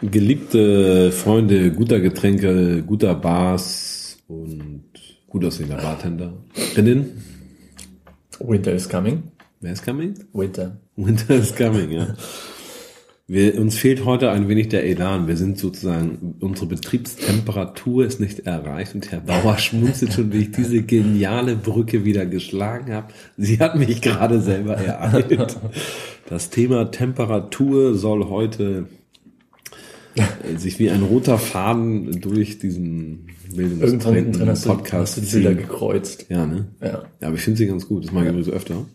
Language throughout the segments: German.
Geliebte Freunde guter Getränke, guter Bars und gut aussehender Bartenderinnen. Winter is coming. Wer ist coming? Winter. Winter is coming, ja. Uns fehlt heute ein wenig der Elan. Wir sind sozusagen, unsere Betriebstemperatur ist nicht erreicht und Herr Bauer schmunzelt schon, wie ich diese geniale Brücke wieder geschlagen habe. Sie hat mich gerade selber ereilt. Das Thema Temperatur soll heute sich wie ein roter Faden durch diesen Bildungspodcast hast du die Bilder gekreuzt. Ja, ne? Ja. Ja, aber ich finde sie ganz gut. Das mache ich übrigens öfter.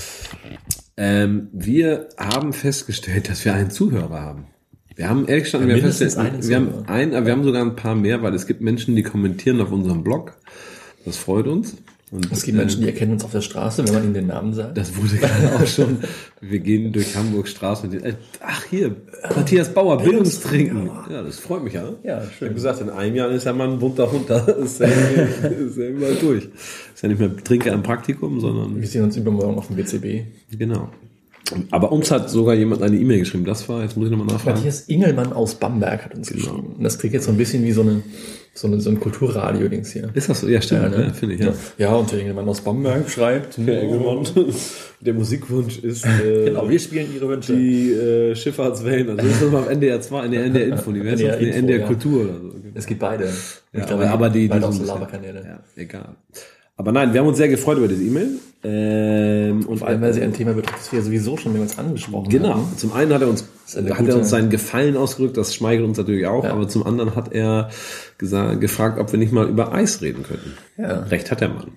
Wir haben festgestellt, dass wir einen Zuhörer haben. Wir haben ehrlich gesagt, wir haben sogar ein paar mehr, weil es gibt Menschen, die kommentieren auf unserem Blog. Das freut uns. Und es gibt Menschen, die erkennen uns auf der Straße, wenn man ihnen den Namen sagt. Das wurde gerade auch schon. Wir gehen durch Hamburg Straße und ach hier, Matthias Bauer, Bildungstrinken. Ja, das freut mich ja. Ja, schön. Ich habe gesagt, in einem Jahr ist ja mal ein bunter Hund da. Ist ja immer durch. Ist ja nicht mehr Trinker im Praktikum, sondern... Wir sehen uns übermorgen auf dem WCB. Genau. Aber uns hat sogar jemand eine E-Mail geschrieben. Das war, jetzt muss ich nochmal nachfragen. Matthias Ingelmann aus Bamberg hat uns geschrieben. Und das klingt jetzt so ein bisschen wie so ein Kulturradio-Dings hier. Ist das so? Ja, stimmt. Ja, ne? Ja, finde ich, ja. Ja, und der Ingelmann aus Bamberg schreibt. Herr Engelmann, der Musikwunsch ist... genau, wir spielen Ihre Wünsche. Die Schifffahrtswellen. Also das ist mal auf NDR 2, in der NDR Info. Die wäre jetzt auf NDR Kultur oder so. Es gibt beide. Ja, ich glaube, aber die beide aus Laberkanäle. Ja, egal. Aber nein, wir haben uns sehr gefreut über diese E-Mail. Und vor allem, weil sie ein Thema betrifft, das wir sowieso schon mehrmals angesprochen haben. Genau. Zum einen hat er uns seinen Gefallen ausgedrückt, das schmeichelt uns natürlich auch, aber zum anderen hat er gefragt, ob wir nicht mal über Eis reden könnten. Ja. Recht hat der Mann.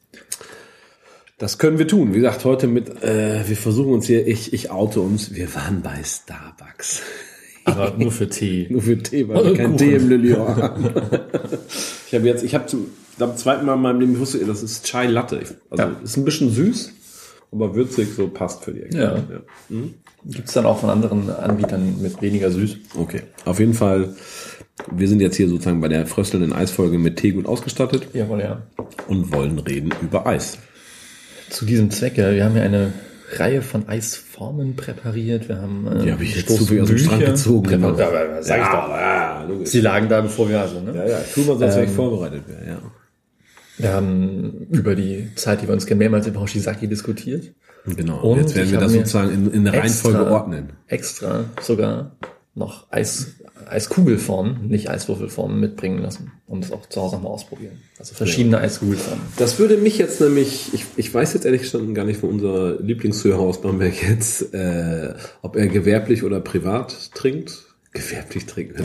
Das können wir tun. Wie gesagt, heute wir versuchen uns hier, ich oute uns, wir waren bei Starbucks. Aber nur für Tee. Nur für Tee, weil wir kein Tee im Lillion haben. Ich habe zum zweiten Mal in meinem Leben, ich wusste, das ist Chai Latte. Ist ein bisschen süß, aber würzig, so passt für die Ecke. Ja. Mhm. Gibt es dann auch von anderen Anbietern mit weniger süß? Okay. Auf jeden Fall, wir sind jetzt hier sozusagen bei der fröstelnden Eisfolge mit Tee gut ausgestattet. Jawohl, ja. Und wollen reden über Eis. Zu diesem Zwecke, wir haben ja eine Reihe von Eisformen präpariert. Wir haben die habe ich jetzt zufällig aus dem Schrank gezogen. Genau. Sag ich doch. Ja, sie lagen da, bevor wir ne? Ja, tu mal, sonst wenn ich vorbereitet wäre, ja. Wir haben über die Zeit, die wir uns kennen, mehrmals über Hoshizaki diskutiert. Genau. Und jetzt werden wir das sozusagen in der Reihenfolge ordnen. Extra sogar noch Eiskugelformen, nicht Eiswürfelformen mitbringen lassen und das auch zu Hause mal ausprobieren. Also verschiedene Eiskugelformen. Das würde mich jetzt nämlich, ich weiß jetzt ehrlich gesagt gar nicht, wo unser Lieblingszuhörer aus Bamberg jetzt, ob er gewerblich oder privat trinkt. Gewerblich trinkt.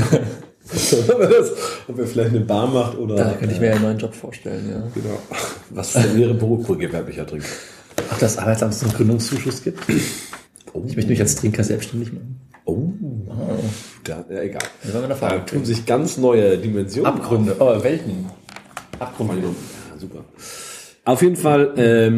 Ob er vielleicht eine Bar macht oder... Da könnte ich mir ja einen neuen Job vorstellen, ja. Genau. Was für wäre Beruf pro gewerblicher Trinker? Ach, dass Arbeitsamt einen Gründungszuschuss gibt? Ich möchte mich als Trinker selbstständig machen. Ja, egal. Da tun sich ganz neue Dimensionen. Abgründe, Welten. Abgründe. Ja, super. Auf jeden Fall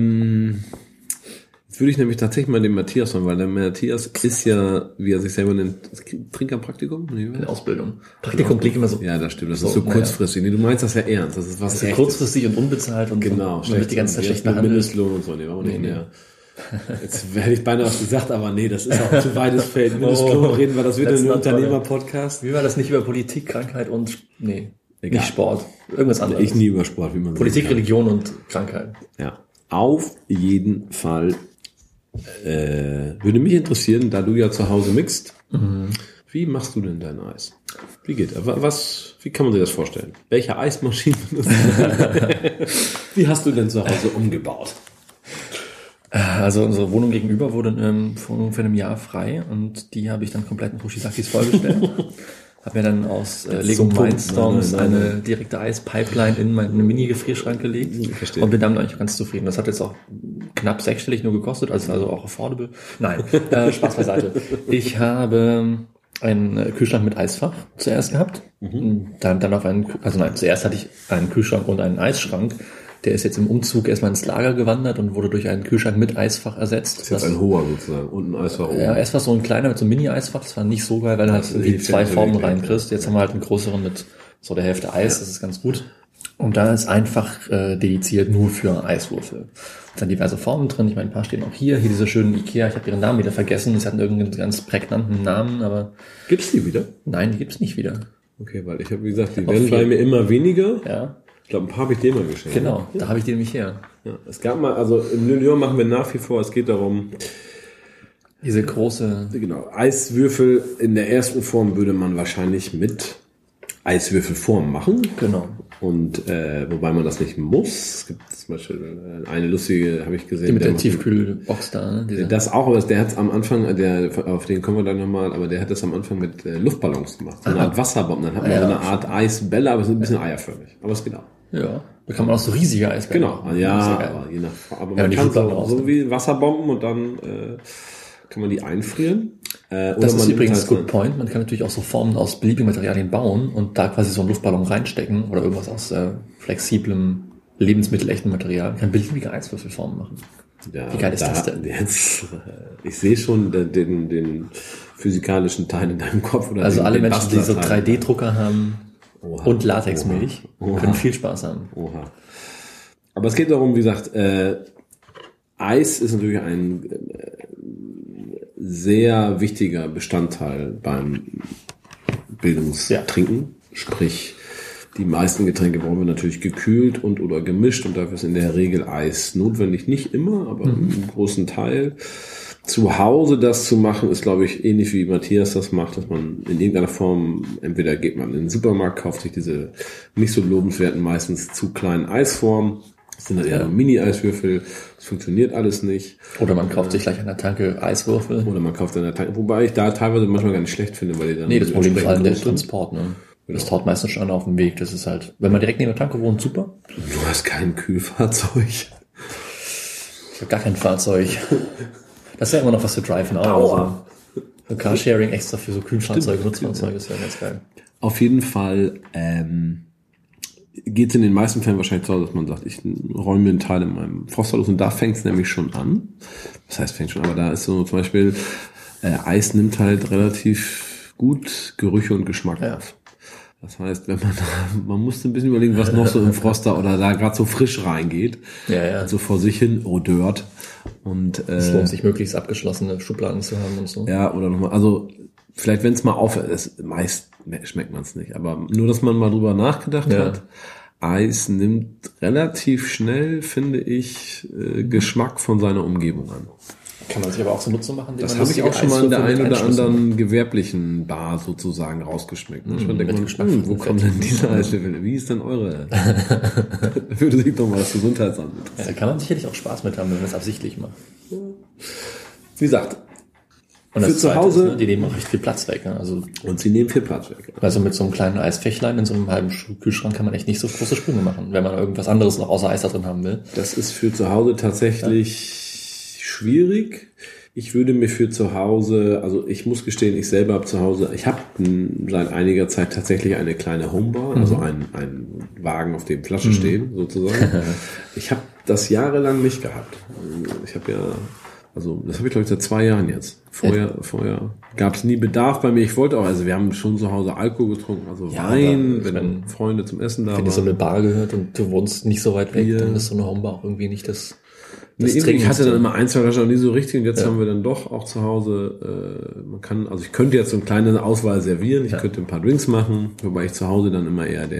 würde ich nämlich tatsächlich mal den Matthias fragen, weil der Matthias ist ja, wie er sich selber nennt, Trinkerpraktikum? Eine Ausbildung. Praktikum klingt immer so. Ja, das stimmt. Das ist so kurzfristig. Nee, du meinst das ja ernst. Das ist was das ist kurzfristig und unbezahlt und genau. So, die ganze Zeit schlecht behandelt. Mindestlohn und so. Nee, nicht mehr. Jetzt hätte ich beinahe was gesagt, aber nee, das ist auch zu weites Feld. Mindestlohn reden wir, das wird ein Unternehmer-Podcast. Wie war das nicht über Politik, Krankheit und, egal. Nicht Sport. Irgendwas anderes. Ich nie über Sport, wie man Politik, Religion und Krankheit. Ja. Auf jeden Fall würde mich interessieren, da du ja zu Hause mixt, wie machst du denn dein Eis? Wie geht das? Wie kann man sich das vorstellen? Welche Eismaschine benutzt du? Wie hast du denn zu Hause umgebaut? Also unsere Wohnung gegenüber wurde vor ungefähr einem Jahr frei und die habe ich dann komplett mit Hoshizakis vollgestellt. Habe mir dann aus Lego Mindstorms eine direkte Eispipeline in meinen Mini-Gefrierschrank gelegt und bin damit eigentlich ganz zufrieden. Das hat jetzt auch knapp sechsstellig nur gekostet, also auch affordable. Nein, Spaß beiseite. Ich habe einen Kühlschrank mit Eisfach zuerst gehabt. Dann auf zuerst hatte ich einen Kühlschrank und einen Eisschrank. Der ist jetzt im Umzug erstmal ins Lager gewandert und wurde durch einen Kühlschrank mit Eisfach ersetzt. Das ist jetzt ein hoher sozusagen und ein Eisfach oben. Ja, erst war so ein kleiner mit so einem Mini-Eisfach, das war nicht so geil, weil du halt irgendwie 2 Formen reinkriegst. Jetzt haben wir halt einen größeren mit so der Hälfte Eis, das ist ganz gut. Und da ist einfach dediziert nur für Eiswürfel. Es sind diverse Formen drin. Ich meine, ein paar stehen auch hier. Hier diese schönen Ikea. Ich habe ihren Namen wieder vergessen. Sie hatten irgendeinen ganz prägnanten Namen, aber... Gibt's die wieder? Nein, die gibt's nicht wieder. Okay, weil ich habe, wie gesagt, die werden bei mir immer weniger. Ja. Ich glaube, ein paar habe ich dir mal geschenkt. Genau, da habe ich die nämlich her. Ja, es gab mal, also in Lyon machen wir nach wie vor, es geht darum... Diese große... Genau, Eiswürfel in der ersten Form würde man wahrscheinlich mit Eiswürfelform machen. Genau. Und wobei man das nicht muss. Es gibt zum Beispiel eine lustige, habe ich gesehen. Die mit der Tiefkühlbox da. Ne? Das auch, aber der hat es am Anfang, auf den kommen wir dann nochmal, aber der hat das am Anfang mit Luftballons gemacht. So eine Art Wasserbomben. Dann hat man so eine Art Eisbälle, aber es sind ein bisschen eierförmig. Aber es geht auch. Ja, da kann man auch so riesige Eisbälle machen. Genau, ja, aber je nach, aber man ja, kann so wie Wasserbomben und dann kann man die einfrieren. Das ist übrigens good point. Man kann natürlich auch so Formen aus beliebigen Materialien bauen und da quasi so einen Luftballon reinstecken oder irgendwas aus flexiblem, lebensmittelechten Material. Man kann beliebige Eiswürfelformen machen. Ja, wie geil ist das denn? Jetzt, ich sehe schon den physikalischen Teil in deinem Kopf. Oder also alle den Menschen, die so 3D-Drucker haben und Latexmilch, können viel Spaß haben. Oha. Aber es geht darum, wie gesagt, Eis ist natürlich ein sehr wichtiger Bestandteil beim Bildungstrinken. Sprich, die meisten Getränke brauchen wir natürlich gekühlt und oder gemischt und dafür ist in der Regel Eis notwendig. Nicht immer, aber im großen Teil. Zu Hause das zu machen, ist, glaube ich, ähnlich wie Matthias das macht, dass man in irgendeiner Form, entweder geht man in den Supermarkt, kauft sich diese nicht so lobenswerten, meistens zu kleinen Eisformen. Das sind dann eher so Mini-Eiswürfel. Das funktioniert alles nicht. Oder man kauft sich gleich an der Tanke Eiswürfel. Oder man kauft an der Tanke. Wobei ich da teilweise manchmal gar nicht schlecht finde, weil die dann... Nee, das Problem ist vor allem der Transport, ne? Genau. Das dauert meistens schon auf dem Weg. Das ist halt, wenn man direkt neben der Tanke wohnt, super. Du hast kein Kühlfahrzeug. Ich habe gar kein Fahrzeug. Das ist ja immer noch was für Drive Now. Also Carsharing extra für so Kühlfahrzeuge, Nutzfahrzeuge ist ja ganz geil. Auf jeden Fall geht es in den meisten Fällen wahrscheinlich so, dass man sagt, ich räume mir einen Teil in meinem Froster los und da fängt es nämlich schon an. Das heißt, fängt schon, aber da ist so zum Beispiel, Eis nimmt halt relativ gut Gerüche und Geschmack auf. Das heißt, wenn man muss ein bisschen überlegen, was noch so im Froster oder da gerade so frisch reingeht. Ja. So vor sich hin, Dört. Und es lohnt sich möglichst abgeschlossene Schubladen zu haben und so. Ja, oder nochmal, also vielleicht wenn es mal aufhört, meist schmeckt man es nicht, aber nur, dass man mal drüber nachgedacht hat. Eis nimmt relativ schnell, finde ich, Geschmack von seiner Umgebung an. Kann man sich aber auch so Nutzen machen? Das habe ich auch schon mal in der einen oder anderen gewerblichen Bar sozusagen rausgeschmeckt. Manchmal denkt man, wo kommen denn diese Eiswürfel? Wie ist denn eure? Da würde sich doch mal das Gesundheitsamt interessieren. Da kann man sicherlich auch Spaß mit haben, wenn man das absichtlich macht. Wie gesagt, und das zu Hause, ist, ne, die nehmen auch recht viel Platz weg. Ne? Also, und sie nehmen viel Platz weg. Also mit so einem kleinen Eisfächlein in so einem halben Kühlschrank kann man echt nicht so große Sprünge machen, wenn man irgendwas anderes noch außer Eis da drin haben will. Das ist für zu Hause tatsächlich schwierig. Ich würde mir für zu Hause, also ich muss gestehen, ich selber habe zu Hause, ich habe seit einiger Zeit tatsächlich eine kleine Homebar, also einen Wagen, auf dem Flaschen stehen, sozusagen. Ich habe das jahrelang nicht gehabt. Ich habe ja, also das habe ich glaube ich seit 2 Jahren jetzt. Vorher gab es nie Bedarf bei mir. Ich wollte auch, also wir haben schon zu Hause Alkohol getrunken, also Wein, wenn Freunde zum Essen da waren. Wenn dir so eine Bar gehört und du wohnst nicht so weit weg, dann ist so eine Homebar auch irgendwie nicht das ich hatte dann immer 1, 2 Flaschen noch nie so richtig und jetzt haben wir dann doch auch zu Hause, also ich könnte jetzt so eine kleine Auswahl servieren, ich könnte ein paar Drinks machen, wobei ich zu Hause dann immer eher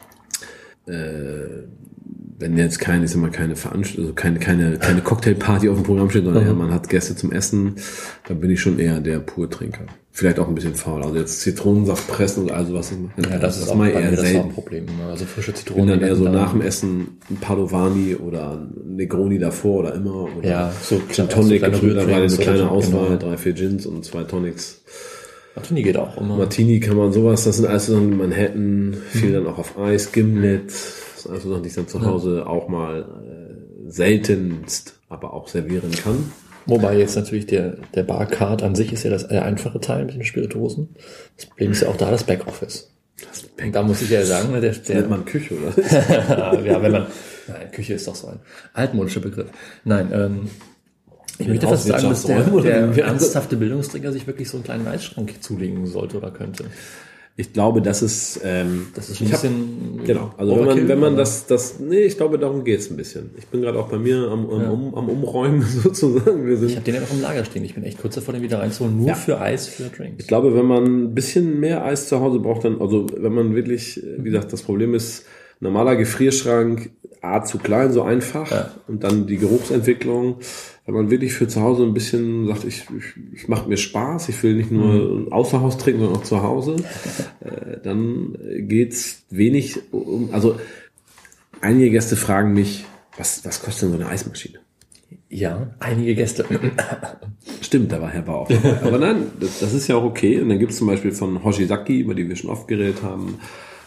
wenn jetzt keine Veranstaltung, also keine Cocktailparty auf dem Programm steht, sondern eher man hat Gäste zum Essen, dann bin ich schon eher der Purtrinker. Vielleicht auch ein bisschen faul. Also jetzt Zitronensaft pressen und also was. Ja, das ist auch mal eher selten. Ein Problem. Also frische Zitronen. Und dann eher so nach dem Essen ein Padovani oder ein Negroni davor oder immer. Oder so Gin Tonic, da war eine kleine Auswahl, 3, 4 Gins und 2 Tonics. Martini geht auch immer. Martini kann man sowas, das sind alles so Manhattan, viel dann auch auf Eis, Gimlet. Das sind also Sachen, die ich dann zu Hause auch mal seltenst, aber auch servieren kann. Wobei jetzt natürlich der Barcard an sich ist ja der einfache Teil mit den Spirituosen. Das Problem ist ja auch da das Backoffice. Und da muss ich ja sagen, das nennt man Küche, oder? Ja, nein, Küche ist doch so ein altmodischer Begriff. Nein, ich möchte fast sagen, dass der ernsthafte Bildungsträger sich wirklich so einen kleinen Eisschrank zulegen sollte oder könnte. Ich glaube, das ist ein bisschen. Genau, also wenn man ich glaube, darum geht's ein bisschen. Ich bin gerade auch bei mir am Umräumen sozusagen. Ich habe den ja noch im Lager stehen. Ich bin echt kurz davor, den wieder reinzuholen, nur für Eis, für Drinks. Ich glaube, wenn man ein bisschen mehr Eis zu Hause braucht, dann, also wenn man wirklich, wie gesagt, das Problem ist, normaler Gefrierschrank, zu klein, so einfach, und dann die Geruchsentwicklung. Wenn man wirklich für zu Hause ein bisschen sagt, ich macht mir Spaß, ich will nicht nur außer Haus trinken, sondern auch zu Hause, dann geht's wenig um, also einige Gäste fragen mich, was kostet denn so eine Eismaschine? Ja, einige Gäste. Stimmt, da war Herr Bauer auch dabei. Aber nein, das ist ja auch okay. Und dann gibt's zum Beispiel von Hoshizaki, über die wir schon oft geredet haben,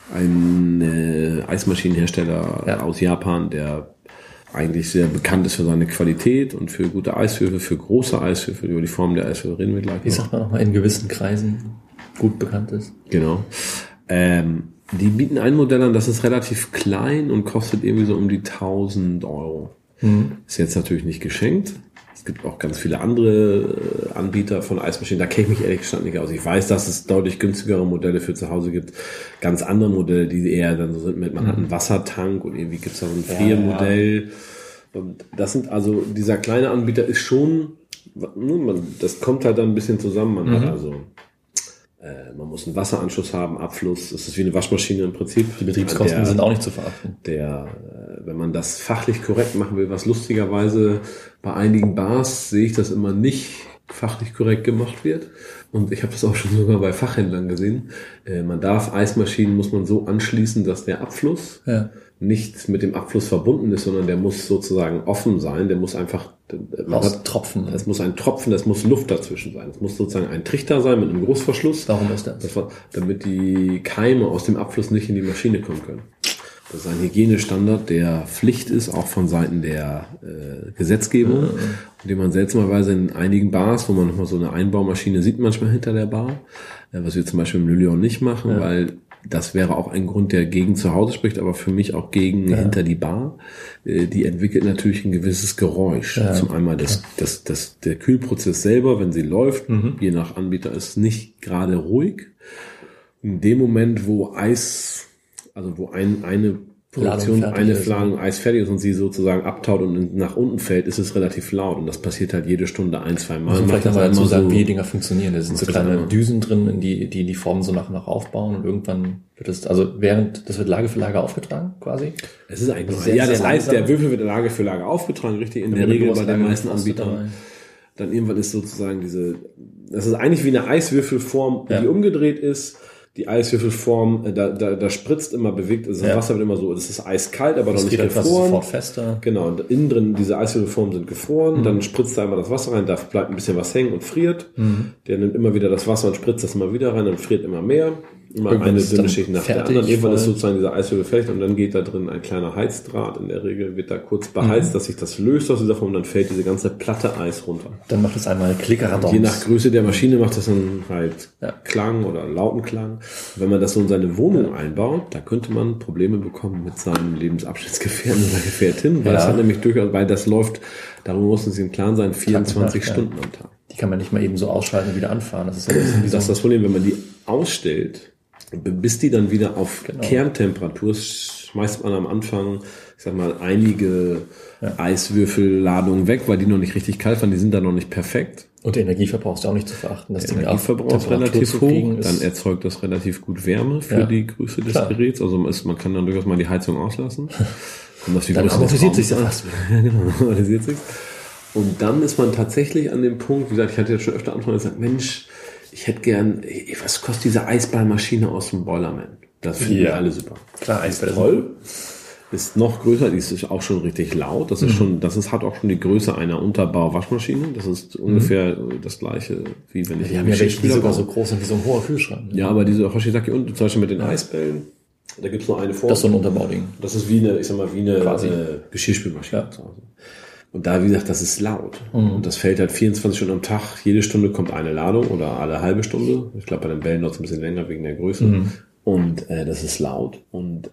einen Eismaschinenhersteller aus Japan, der eigentlich sehr bekannt ist für seine Qualität und für gute Eiswürfel, für große Eiswürfel, über die Form der Eiswürfel reden wir gleich. Wie sagt man nochmal, in gewissen Kreisen gut bekannt ist. Genau. Die bieten ein Modell an, das ist relativ klein und kostet irgendwie so um die 1.000 Euro. Ist jetzt natürlich nicht geschenkt. Es gibt auch ganz viele andere Anbieter von Eismaschinen. Da kenne ich mich ehrlich gesagt nicht aus. Ich weiß, dass es deutlich günstigere Modelle für zu Hause gibt. Ganz andere Modelle, die eher dann so sind mit, man hat einen Wassertank und irgendwie gibt es da so ein Friermodell. Und das sind also, dieser kleine Anbieter ist schon, das kommt halt dann ein bisschen zusammen. Man hat also, man muss einen Wasseranschluss haben, Abfluss. Das ist wie eine Waschmaschine im Prinzip. Die Betriebskosten sind auch nicht zu verachten. Wenn man das fachlich korrekt machen will, was lustigerweise bei einigen Bars sehe ich das immer nicht fachlich korrekt gemacht wird. Und ich habe das auch schon sogar bei Fachhändlern gesehen. Man darf Eismaschinen, muss man so anschließen, dass der Abfluss nicht mit dem Abfluss verbunden ist, sondern der muss sozusagen offen sein. Der muss einfach Tropfen. Es muss ein Tropfen, es muss Luft dazwischen sein. Es muss sozusagen ein Trichter sein mit einem Großverschluss. Warum ist das? Damit die Keime aus dem Abfluss nicht in die Maschine kommen können. Das ist ein Hygienestandard, der Pflicht ist, auch von Seiten der Gesetzgebung, den man seltsamerweise in einigen Bars, wo man nochmal so eine Einbaumaschine sieht, manchmal hinter der Bar, was wir zum Beispiel im Le Lion nicht machen, weil das wäre auch ein Grund, der gegen zu Hause spricht, aber für mich auch gegen hinter die Bar. Die entwickelt natürlich ein gewisses Geräusch. Ja, zum einmal der Kühlprozess selber, wenn sie läuft, je nach Anbieter ist nicht gerade ruhig. In dem Moment, wo wo eine Produktion, eine Ladung Eis fertig ist und sie sozusagen abtaut und nach unten fällt, ist es relativ laut. Und das passiert halt jede Stunde 1-2 Mal. Also vielleicht mal dazu sagen, wie die Dinger funktionieren. Da sind so kleine Düsen drin, die Formen so nach und nach aufbauen und irgendwann wird das, das wird Lage für Lage aufgetragen, quasi? Es ist eigentlich, der Würfel wird Lage für Lage aufgetragen, richtig, in der Regel bei den meisten Anbietern. Dann irgendwann ist sozusagen das ist eigentlich wie eine Eiswürfelform, die umgedreht ist. Die Eiswürfelform, da spritzt immer, bewegt, also das Wasser wird immer so, das ist eiskalt, aber noch nicht gefroren. Das sofort fester. Genau, und innen drin, diese Eiswürfelformen sind gefroren, dann spritzt da immer das Wasser rein, da bleibt ein bisschen was hängen und friert. Der nimmt immer wieder das Wasser und spritzt das immer wieder rein, dann friert immer mehr. Immer irgendwann eine dünne Schicht nach der anderen. Irgendwann ist sozusagen dieser Eiswürfel fertig und dann geht da drin ein kleiner Heizdraht. In der Regel wird da kurz beheizt, dass sich das löst aus dieser Form und dann fällt diese ganze Platte Eis runter. Dann macht es einmal Klicker. Je nach Größe der Maschine macht das dann halt Klang oder lauten Klang. Wenn man das so in seine Wohnung einbaut, da könnte man Probleme bekommen mit seinem Lebensabschnittsgefährten oder Gefährtin, weil es hat nämlich durchaus, weil das läuft, darüber muss es im Klaren sein, 24 Stunden am Tag. Die kann man nicht mal eben so ausschalten und wieder anfahren. Das ist ja ein bisschen das ist das Problem, wenn man die ausstellt, bis die dann wieder auf Kerntemperatur, schmeißt man am Anfang, ich sag mal, einige Eiswürfelladungen weg, weil die noch nicht richtig kalt waren, die sind da noch nicht perfekt. Und der Energieverbrauch ist auch nicht zu verachten. Der Energieverbrauch ist relativ hoch, dann erzeugt das relativ gut Wärme für die Größe des Geräts, also man kann dann durchaus mal die Heizung auslassen. Dann amortisiert sich ja fast. Ja, genau, amortisiert sich. Und dann ist man tatsächlich an dem Punkt, wie gesagt, ich hatte jetzt schon öfter angefangen gesagt, Mensch, ich hätte gern, was kostet diese Eisballmaschine aus dem Boilerman? Das finden wir alle super. Klar, Eisball ist toll. Ist noch größer, die ist auch schon richtig laut. Das ist hat auch schon die Größe einer Unterbau-Waschmaschine. Das ist ungefähr das gleiche, wie wenn ich... Die haben ja welche, die sogar so groß sind wie so ein hoher Kühlschrank. Ja, aber diese Hoshizaki und zum Beispiel mit den Eisbällen, da gibt's nur eine Form. Das ist so ein Unterbauding. Das ist wie eine Geschirrspülmaschine zu Hause. Und da, wie gesagt, das ist laut. Und das fällt halt 24 Stunden am Tag. Jede Stunde kommt eine Ladung oder alle halbe Stunde. Ich glaube, bei den Bällen dauert es ein bisschen länger wegen der Größe. Und das ist laut und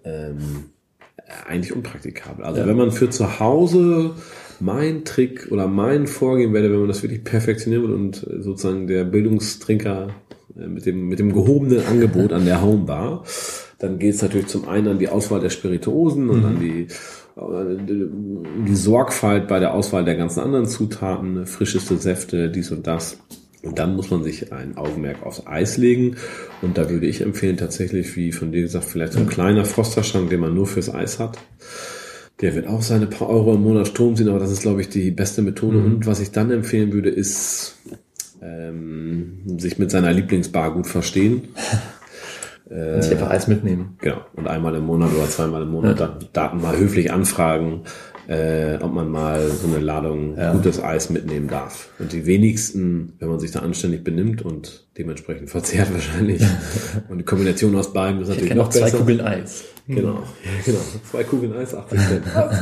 eigentlich unpraktikabel. Also wenn man für zu Hause mein Trick oder mein Vorgehen wäre, wenn man das wirklich perfektionieren würde und sozusagen der Bildungstrinker mit dem gehobenen Angebot an der Homebar. Dann geht es natürlich zum einen an die Auswahl der Spirituosen und an die Sorgfalt bei der Auswahl der ganzen anderen Zutaten, frischeste Säfte, dies und das. Und dann muss man sich ein Augenmerk aufs Eis legen. Und da würde ich empfehlen, tatsächlich, wie von dir gesagt, vielleicht so ein kleiner Frosterschrank, den man nur fürs Eis hat. Der wird auch seine paar Euro im Monat Strom ziehen, aber das ist, glaube ich, die beste Methode. Und was ich dann empfehlen würde, ist, sich mit seiner Lieblingsbar gut verstehen. Und sich einfach Eis mitnehmen. Genau. Und einmal im Monat oder zweimal im Monat dann mal höflich anfragen, ob man mal so eine Ladung gutes Eis mitnehmen darf. Und die wenigsten, wenn man sich da anständig benimmt und dementsprechend verzehrt wahrscheinlich. Und die Kombination aus beiden ist natürlich noch besser. 2 Kugeln Eis. Genau. 2 Kugeln Eis, 80 Cent.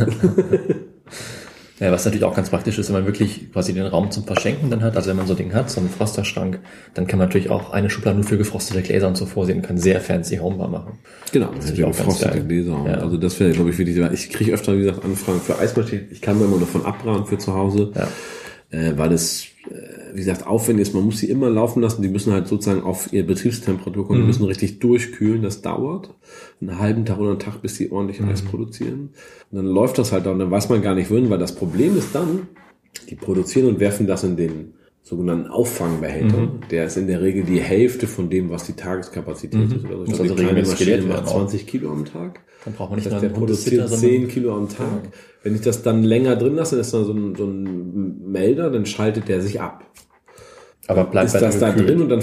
Ja, was natürlich auch ganz praktisch ist, wenn man wirklich quasi den Raum zum Verschenken dann hat, also wenn man so ein Ding hat, so einen Frosterschrank, dann kann man natürlich auch eine Schublade nur für gefrostete Gläser und so vorsehen, kann sehr fancy Homebar machen. Genau, das ist auch gefrostete Gläser. Ja. Also das wäre, glaube ich, wichtig. Ich kriege öfter, wie gesagt, Anfragen für Eismaschinen. Ich kann mir immer davon abraten für zu Hause, weil es, wie gesagt, aufwendig ist. Man muss sie immer laufen lassen. Die müssen halt sozusagen auf ihre Betriebstemperatur kommen. Die müssen richtig durchkühlen. Das dauert einen halben Tag oder einen Tag, bis die ordentlich Eis produzieren. Und dann läuft das halt da und dann weiß man gar nicht wohin, weil das Problem ist dann, die produzieren und werfen das in den sogenannten Auffangbehälter. Der ist in der Regel die Hälfte von dem, was die Tageskapazität ist. Oder so. Ich glaube, die kleine Maschine macht 20 Kilo am Tag. Dann braucht man nicht der produziert 10 Kilo am Tag. Ja. Wenn ich das dann länger drin lasse, dann ist da so ein Melder, dann schaltet der sich ab. Aber bleibt ist das da drin und dann,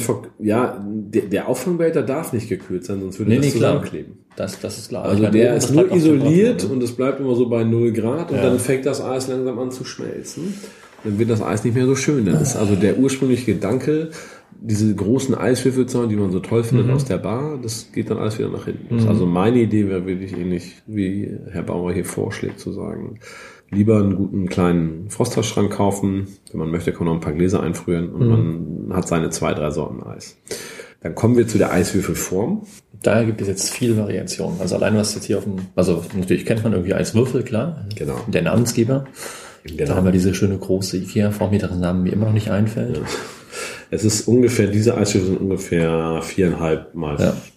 der Auffangbehälter darf nicht gekühlt sein, sonst würde das zusammenkleben. Das ist klar. Also der ist nur isoliert und es bleibt immer so bei 0 Grad und dann fängt das Eis langsam an zu schmelzen. Dann wird das Eis nicht mehr so schön. Dann ist also der ursprüngliche Gedanke, diese großen Eiswürfel zu haben, die man so toll findet aus der Bar, das geht dann alles wieder nach hinten. Also meine Idee wäre wirklich ähnlich, wie Herr Bauer hier vorschlägt, zu sagen, lieber einen guten kleinen Frosterschrank kaufen. Wenn man möchte, kann man noch ein paar Gläser einfrieren und man hat seine 2, 3 Sorten Eis. Dann kommen wir zu der Eiswürfelform. Da gibt es jetzt viel Variation. Also allein was jetzt hier also natürlich kennt man irgendwie Eiswürfel, klar. Genau. Der Namensgeber. Genau. Da haben wir diese schöne große Ikea-Form, deren Namen mir immer noch nicht einfällt. Ja. Es ist ungefähr, diese Eiswürfel sind ungefähr 4,5 mal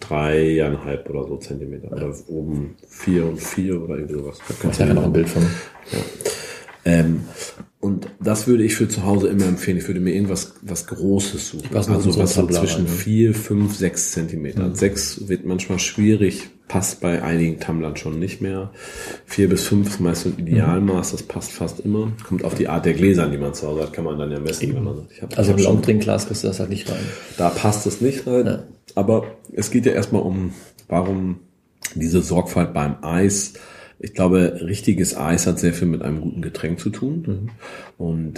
3,5 oder so Zentimeter. Oder oben 4 und 4 oder irgendwie sowas. Da ist ja noch ein Bild von. Ja. Und das würde ich für zu Hause immer empfehlen. Ich würde mir irgendwas Großes suchen. Also was so zwischen 4, 5, 6 Zentimeter. 6 wird manchmal schwierig, passt bei einigen Tumblern schon nicht mehr. 4 bis 5 ist meist so ein Idealmaß, das passt fast immer. Kommt auf die Art der Gläser, die man zu Hause hat, kann man dann ja messen. Wenn man sagt, also im Longdrink-Glas kriegst du das halt nicht rein. Da passt es nicht rein. Ja. Aber es geht ja erstmal warum diese Sorgfalt beim Eis. Ich glaube, richtiges Eis hat sehr viel mit einem guten Getränk zu tun. Und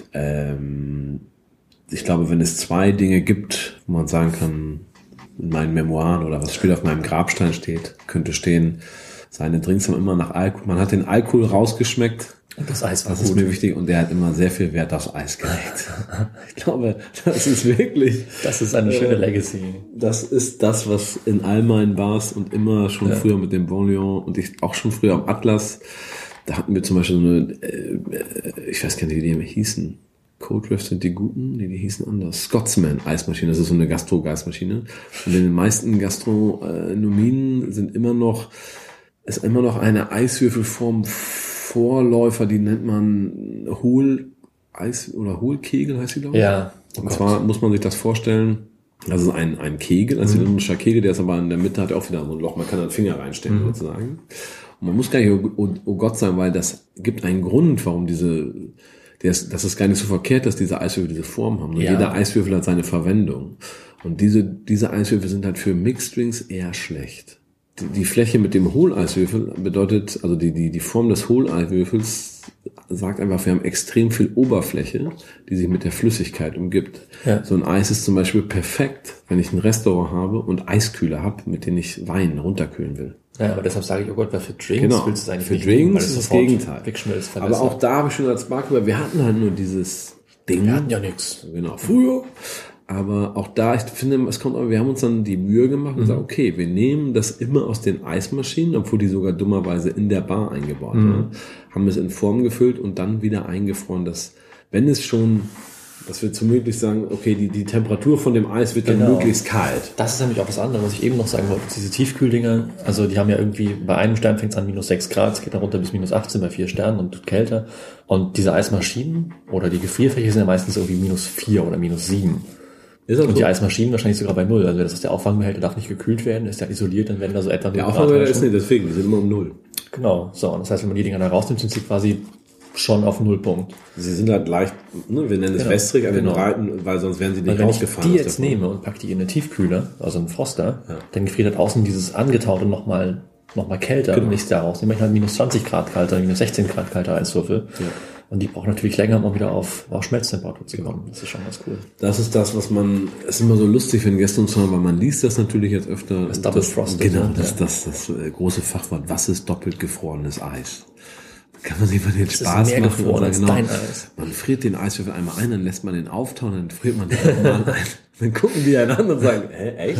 ich glaube, wenn es 2 Dinge gibt, wo man sagen kann, in meinen Memoiren oder was später auf meinem Grabstein steht, könnte stehen, seine Drinks haben immer nach Alkohol, man hat den Alkohol rausgeschmeckt. Und das Eis war gut. Das ist mir wichtig und der hat immer sehr viel Wert aufs Eis gelegt. Ich glaube, das ist wirklich... Das ist eine schöne Legacy. Das ist das, was in all meinen Bars und immer schon früher mit dem Bon Lion und ich auch schon früher am Atlas, da hatten wir zum Beispiel so eine, ich weiß gar nicht, wie die hießen. Cold Rift sind die guten? Nee, die hießen anders. Scotsman Eismaschine, das ist so eine Gastro-Eismaschine. Und in den meisten Gastronomien ist immer noch eine Eiswürfelform Vorläufer, die nennt man Hohl-Eis oder Hohlkegel heißt die, glaube ich. Ja. Und zwar muss man sich das vorstellen, das ist ein Kegel, ein zylindrischer Kegel, der ist aber in der Mitte, hat auch wieder so ein Loch, man kann da einen Finger reinstecken sozusagen. Und man muss gar nicht oh Gott sagen, weil das gibt einen Grund, warum dass es gar nicht so verkehrt, dass diese Eiswürfel diese Form haben. Nur jeder Eiswürfel hat seine Verwendung. Und diese Eiswürfel sind halt für Mixed Drinks eher schlecht. Die Fläche mit dem Hohleiswürfel bedeutet, also die Form des Hohleiswürfels sagt einfach, wir haben extrem viel Oberfläche, die sich mit der Flüssigkeit umgibt. Ja. So ein Eis ist zum Beispiel perfekt, wenn ich ein Restaurant habe und Eiskühler habe, mit denen ich Wein runterkühlen will. Ja, aber deshalb sage ich, oh Gott, weil für Drinks willst du es eigentlich für nicht Drinks nehmen, weil es das Gegenteil. Wegschmilzt. Aber auch da habe ich schon als Barkeeper, wir hatten halt nur dieses Ding. Wir hatten ja nichts. Genau, früher. Aber auch da, ich finde, wir haben uns dann die Mühe gemacht und gesagt, okay, wir nehmen das immer aus den Eismaschinen, obwohl die sogar dummerweise in der Bar eingebaut waren, haben es in Form gefüllt und dann wieder eingefroren, dass, wenn es schon Dass wir zumindest sagen, okay, die Temperatur von dem Eis wird dann möglichst kalt. Das ist nämlich auch was anderes, was ich eben noch sagen wollte. Diese Tiefkühldinger, also die haben ja irgendwie, bei einem Stern fängt es an -6 Grad, es geht dann runter bis -18 bei 4 Sternen und kälter. Und diese Eismaschinen oder die Gefrierfläche sind ja meistens irgendwie -4 oder -7. Ist und so? Die Eismaschinen wahrscheinlich sogar bei 0. Also das ist der Auffangbehälter, darf nicht gekühlt werden, ist ja isoliert, dann werden da so etwa 0 Grad. Der Auffangbehälter ist nicht, deswegen, die sind immer um 0. Genau, so. Und das heißt, wenn man die Dinger da rausnimmt, sind sie quasi schon auf Nullpunkt. Sie sind halt leicht, ne, wir nennen es wässrig an den Breiten, weil sonst wären sie nicht rausgefahren. Wenn ich die jetzt nehme und packe die in eine Tiefkühler, also einen Froster, dann gefriert halt außen dieses Angetaute noch mal kälter. Genau. Und ich daraus nehme ich halt -20 Grad kalter, -16 Grad kalter Eiswürfel. Ja. Und die brauchen natürlich länger, um wieder auf Schmelztemperatur zu kommen. Das ist schon ganz cool. Das ist das, was man, es ist immer so lustig, wenn Gäste uns hören, weil man liest das natürlich jetzt öfter. Das Double Frosted. Genau, das große Fachwort. Was ist doppelt gefrorenes Eis? Kann man sich mal den Spaß machen. Gefroren als dein Eis. Man friert den Eiswürfel einmal ein, dann lässt man den auftauen, dann friert man den einmal ein. Dann gucken die einander und sagen, echt?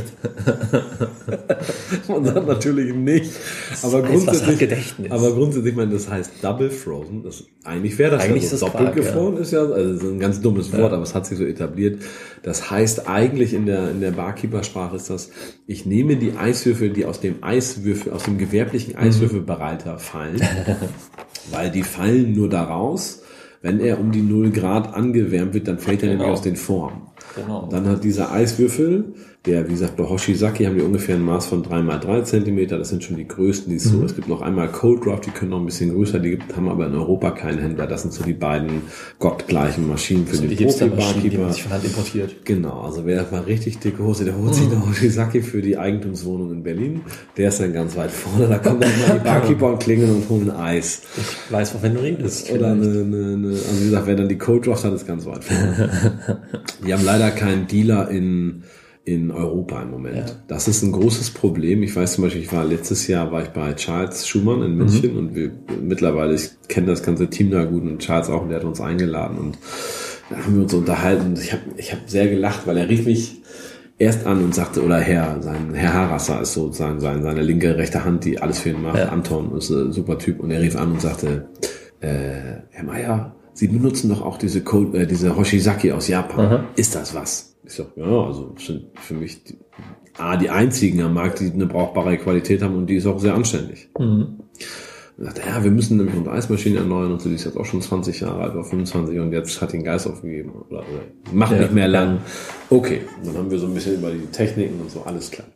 Man sagt natürlich nicht. Aber grundsätzlich, meine, das heißt Double Frozen. Eigentlich wäre das eigentlich ja so. Doppelt gefroren ist ja, also ein ganz dummes Wort, aber es hat sich so etabliert. Das heißt eigentlich in der Barkeeper-Sprache ist das, ich nehme die Eiswürfel, die aus dem gewerblichen Eiswürfelbereiter fallen, weil die fallen nur daraus, wenn er um die 0 Grad angewärmt wird, dann fällt er nämlich aus den Formen. Genau. Dann hat dieser Eiswürfel, der, wie gesagt, bei Hoshizaki haben die ungefähr ein Maß von 3x3 Zentimeter. Das sind schon die größten, die es so. Es gibt noch einmal Cold Draft, die können noch ein bisschen größer, haben aber in Europa keinen Händler. Das sind so die beiden gottgleichen Maschinen für den Profi-Barkeeper. Die man sich von Hand importiert. Genau, also wer mal richtig dicke Hose, der holt sich eine Hoshizaki für die Eigentumswohnung in Berlin. Der ist dann ganz weit vorne, da kommen dann mal die Barkeeper und klingeln und holen Eis. Ich weiß, wovon du redest. Oder also wie gesagt, wer dann die Cold Draft hat, ist ganz weit vorne. Die haben leider keinen Dealer in Europa im Moment. Ja. Das ist ein großes Problem. Ich weiß zum Beispiel, letztes Jahr war ich bei Charles Schumann in München und ich kenne das ganze Team da gut und Charles auch, und der hat uns eingeladen und da haben wir uns unterhalten. Ich hab sehr gelacht, weil er rief mich erst an und sagte, oder Herr Harasser ist sozusagen seine linke, rechte Hand, die alles für ihn macht. Ja. Anton ist ein super Typ und er rief an und sagte, Herr Meier, Sie benutzen doch auch diese Hoshizaki aus Japan. Aha. Ist das was? Ich sag, ja, also sind für mich die einzigen am Markt, die eine brauchbare Qualität haben und die ist auch sehr anständig. Mhm. Und sagte, ja, wir müssen nämlich unsere Eismaschine erneuern und so, die ist jetzt auch schon 20 Jahre alt oder 25 und jetzt hat den Geist aufgegeben oder macht nicht mehr lang. Okay, dann haben wir so ein bisschen über die Techniken und so, alles klar.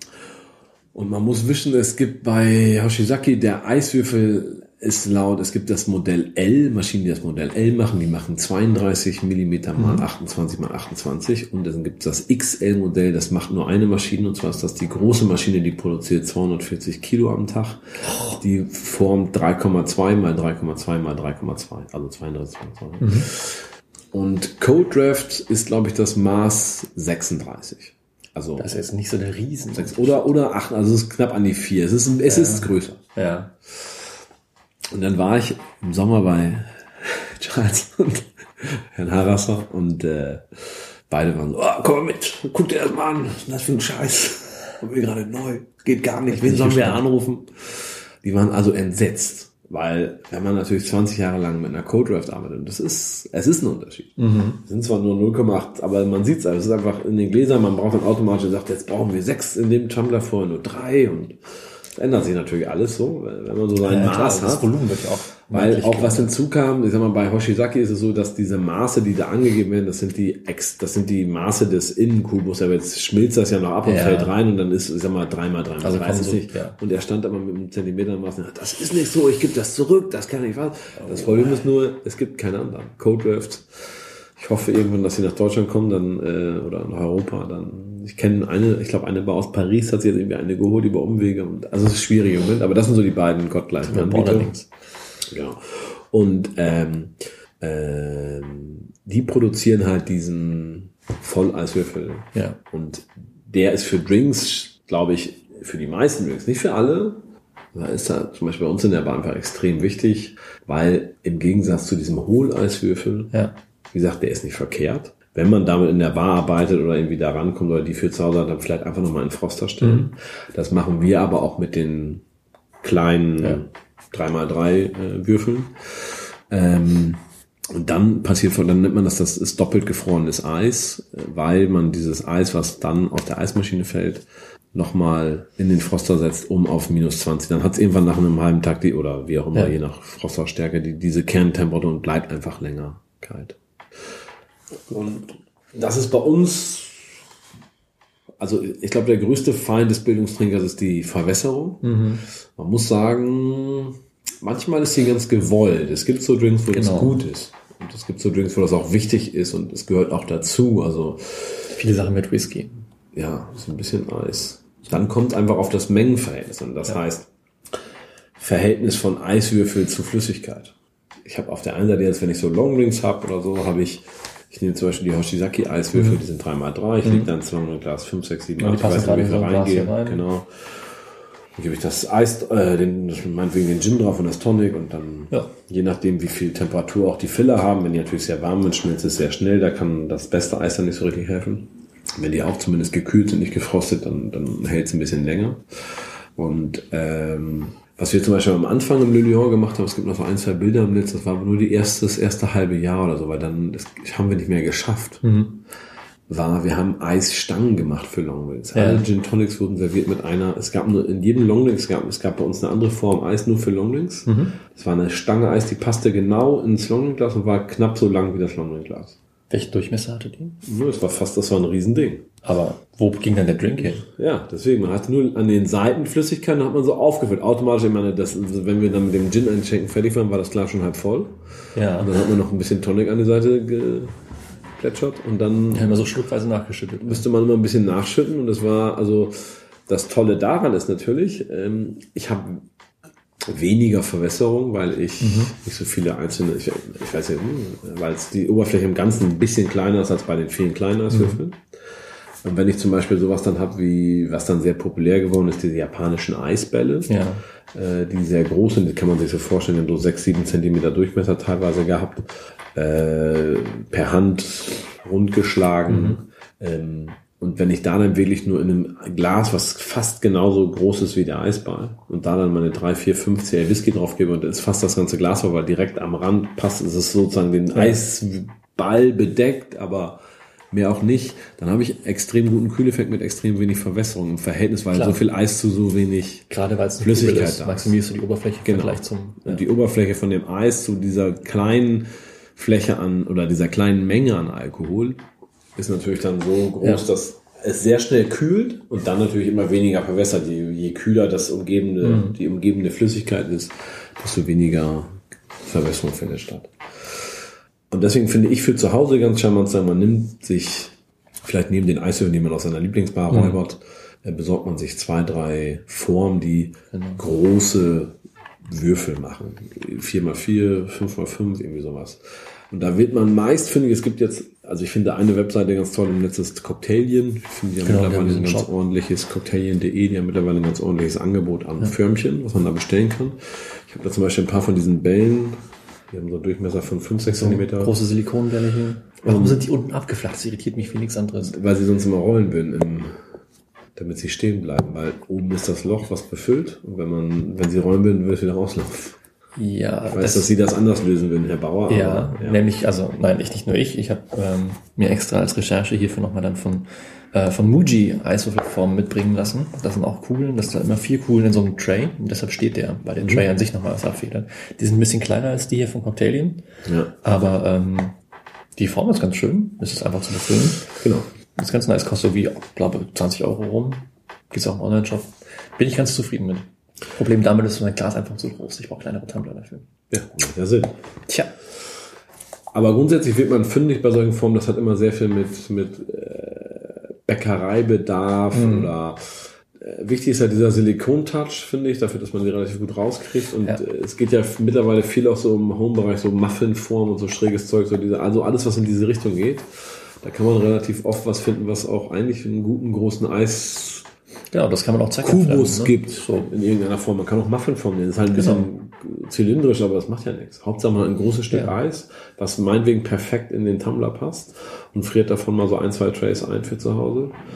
Und man muss wissen, es gibt bei Hoshizaki der Eiswürfel ist laut, es gibt das Modell L, Maschinen, die das Modell L machen, die machen 32 mm mal 28 mal 28 und dann gibt es das XL-Modell, das macht nur eine Maschine und zwar ist das die große Maschine, die produziert 240 Kilo am Tag, die formt 3,2 mal 3,2 mal 3,2, also 32,2. Mhm. Und Cold Draft ist, glaube ich, das Maß 36. Also das ist jetzt nicht so der Riesen. Oder 8, also es ist knapp an die 4. Es ist größer. Ja. Und dann war ich im Sommer bei Charles und Herrn Harasser und beide waren so, komm mal mit, guck dir das mal an, was ist das für ein Scheiß? Haben wir gerade neu, geht gar nicht, wen sollen wir anrufen? Die waren also entsetzt, weil wenn man natürlich 20 Jahre lang mit einer Cold Draft arbeitet, und es ist ein Unterschied. Es sind zwar nur 0,8, aber man sieht es, es ist einfach in den Gläsern, man braucht dann automatisch, sagt, jetzt brauchen wir 6 in dem Tumbler, vorher nur 3 und das ändert sich natürlich alles so, wenn man so sein Maß hat. Das Volumen wird ja auch. Weil auch was hinzukam, ich sag mal, bei Hoshizaki ist es so, dass diese Maße, die da angegeben werden, das sind die Maße des Innenkubus, aber jetzt schmilzt das ja noch ab und fällt rein und dann ist, ich sag mal, 3x3. Also weiß es nicht. Ja. Und er stand aber mit einem Zentimetermaß und das ist nicht so, ich gebe das zurück, das kann nicht was. Das Volumen ist nur, es gibt keine anderen. Cold Draft. Ich hoffe irgendwann, dass sie nach Deutschland kommen, dann, oder nach Europa, dann. Ich kenne eine war aus Paris, hat sie jetzt irgendwie eine geholt über Umwege. Also es ist schwierig im Moment, aber das sind so die beiden gottgleichen Anbieter. Genau. Und die produzieren halt diesen Volleiswürfel. Ja. Und der ist für Drinks, glaube ich, für die meisten Drinks, nicht für alle. Da ist halt zum Beispiel bei uns in der Bar einfach extrem wichtig, weil im Gegensatz zu diesem Hohleiswürfel, wie gesagt, der ist nicht verkehrt. Wenn man damit in der Bar arbeitet oder irgendwie da rankommt oder die für zu Hause hat, dann vielleicht einfach nochmal einen Froster stellen. Das machen wir aber auch mit den kleinen 3x3 Würfeln. Und dann dann nennt man das ist doppelt gefrorenes Eis, weil man dieses Eis, was dann aus der Eismaschine fällt, nochmal in den Froster setzt, um auf minus 20. Dann hat es irgendwann nach einem halben Tag oder wie auch immer, je nach Frosterstärke, diese Kerntemperatur und bleibt einfach länger kalt. Und das ist bei uns, also ich glaube, der größte Feind des Bildungstrinkers ist die Verwässerung. Man muss sagen, manchmal ist sie ganz gewollt. Es gibt so Drinks, wo das gut ist. Und es gibt so Drinks, wo das auch wichtig ist und es gehört auch dazu. Also viele Sachen mit Whisky. Ja, so ein bisschen Eis. Dann kommt einfach auf das Mengenverhältnis. Und das heißt, Verhältnis von Eiswürfel zu Flüssigkeit. Ich habe auf der einen Seite jetzt, wenn ich so Longdrinks habe oder so, ich nehme zum Beispiel die Hoshizaki Eiswürfel, die sind 3x3. Ich lege dann ins Longglas 5, 6, 7, 8. Ich weiß nicht, wie viel reingehe. Genau. Dann gebe ich das Eis, meinetwegen den Gin drauf und das Tonic und dann, je nachdem, wie viel Temperatur auch die Filler haben, wenn die natürlich sehr warm sind, schmilzt es sehr schnell, da kann das beste Eis dann nicht so richtig helfen. Wenn die auch zumindest gekühlt sind, nicht gefrostet, dann hält es ein bisschen länger. Und was wir zum Beispiel am Anfang im Le Lion gemacht haben, es gibt noch so 1, 2 Bilder im Netz, das war aber nur das erste halbe Jahr oder so, weil dann das haben wir nicht mehr geschafft. Wir haben Eisstangen gemacht für Longdrinks. Alle Gin Tonics wurden serviert mit es gab nur in jedem Longdrink, es gab bei uns eine andere Form Eis nur für Longdrinks. Das war eine Stange Eis, die passte genau ins Longdrinkglas und war knapp so lang wie das Longdrinkglas. Welchen Durchmesser hatte die? Das war ein Riesending. Aber wo ging dann der Drink hin? Ja, deswegen, man hatte nur an den Seiten Flüssigkeiten, hat man so aufgefüllt. Automatisch, ich meine, wenn wir dann mit dem Gin einschenken fertig waren, war das Glas schon halb voll. Ja. Und dann hat man noch ein bisschen Tonic an die Seite geplätschert und dann... Ja, immer so schluckweise nachgeschüttet. Müsste man immer ein bisschen nachschütten und das war, also, das Tolle daran ist natürlich, ich habe weniger Verwässerung, weil ich nicht so viele einzelne, ich weiß nicht, weil es die Oberfläche im Ganzen ein bisschen kleiner ist als bei den vielen kleinen Eiswürfeln. Und wenn ich zum Beispiel sowas dann habe, was dann sehr populär geworden ist, diese japanischen Eisbälle, die sehr groß sind, die kann man sich so vorstellen, die haben so 6, 7 Zentimeter Durchmesser teilweise gehabt, per Hand rundgeschlagen, und wenn ich da dann wirklich nur in einem Glas, was fast genauso groß ist wie der Eisball, und da dann meine 3, 4, 5 CL Whisky drauf gebe und ist fast das ganze Glas voll, weil direkt am Rand passt, ist es sozusagen den Eisball bedeckt, aber mehr auch nicht, dann habe ich extrem guten Kühleffekt mit extrem wenig Verwässerung im Verhältnis, weil so viel Eis zu so wenig gerade weil es Flüssigkeit ist. Maximierst du die Oberfläche im Vergleich und die Oberfläche von dem Eis zu dieser kleinen Fläche oder dieser kleinen Menge an Alkohol ist natürlich dann so groß, dass es sehr schnell kühlt und dann natürlich immer weniger verwässert. Je kühler die umgebende Flüssigkeit ist, desto weniger Verwässerung findet statt. Und deswegen finde ich für zu Hause ganz charmant sein, man nimmt sich vielleicht neben den Eiswürfeln, die man aus seiner Lieblingsbar räubert, besorgt man sich 2, 3 Formen, die große Würfel machen. 4x4, 5x5, irgendwie sowas. Und da wird man meist, finde ich, es gibt jetzt, also ich finde eine Webseite ganz toll im Netz ist Cocktailien. Ich finde, die haben mittlerweile ein ganz ordentliches Cocktailien.de, die haben mittlerweile ein ganz ordentliches Angebot an Förmchen, was man da bestellen kann. Ich habe da zum Beispiel ein paar von diesen Bällen, die haben so einen Durchmesser von 5, 6 Zentimeter. Große Silikonbälle hier. Warum sind die unten abgeflacht? Das irritiert mich wie nichts anderes. Weil sie sonst immer rollen würden, damit sie stehen bleiben, weil oben ist das Loch, was befüllt, und wenn sie rollen würden, würde es wieder rauslaufen. Ja, ich weiß, dass Sie das anders lösen würden, Herr Bauer. Ja, aber, nämlich, also nein, nicht nur ich. Ich habe mir extra als Recherche hierfür nochmal dann von Muji Eiswürfelformen mitbringen lassen. Das sind auch Kugeln, das ist halt immer 4 Kugeln in so einem Tray. Und deshalb steht der bei den Tray an sich nochmal was abfedert. Die sind ein bisschen kleiner als die hier von Cocktailien. Ja. Aber die Form ist ganz schön. Es ist einfach zu befüllen. Genau. Das ganze Eis kostet so wie, glaube 20 Euro rum. Gibt's auch im Online-Shop. Bin ich ganz zufrieden mit. Problem damit ist, mein Glas einfach zu groß. Ich brauche kleinere Tumbler dafür. Ja, macht ja Sinn. Tja. Aber grundsätzlich wird man fündig bei solchen Formen. Das hat immer sehr viel mit Bäckereibedarf oder wichtig ist ja dieser Silikon-Touch, finde ich, dafür, dass man die relativ gut rauskriegt. Und es geht ja mittlerweile viel auch so im Home-Bereich, so Muffinform und so schräges Zeug, also alles, was in diese Richtung geht. Da kann man relativ oft was finden, was auch eigentlich einen guten großen Eis Genau, das kann man auch Kubus gibt, so in irgendeiner Form. Man kann auch Muffinform nehmen. Das ist halt ein bisschen zylindrisch, aber das macht ja nichts. Hauptsache man hat ein großes Stück Eis, was meinetwegen perfekt in den Tumbler passt und friert davon mal so 1, 2 Trays ein für zu Hause.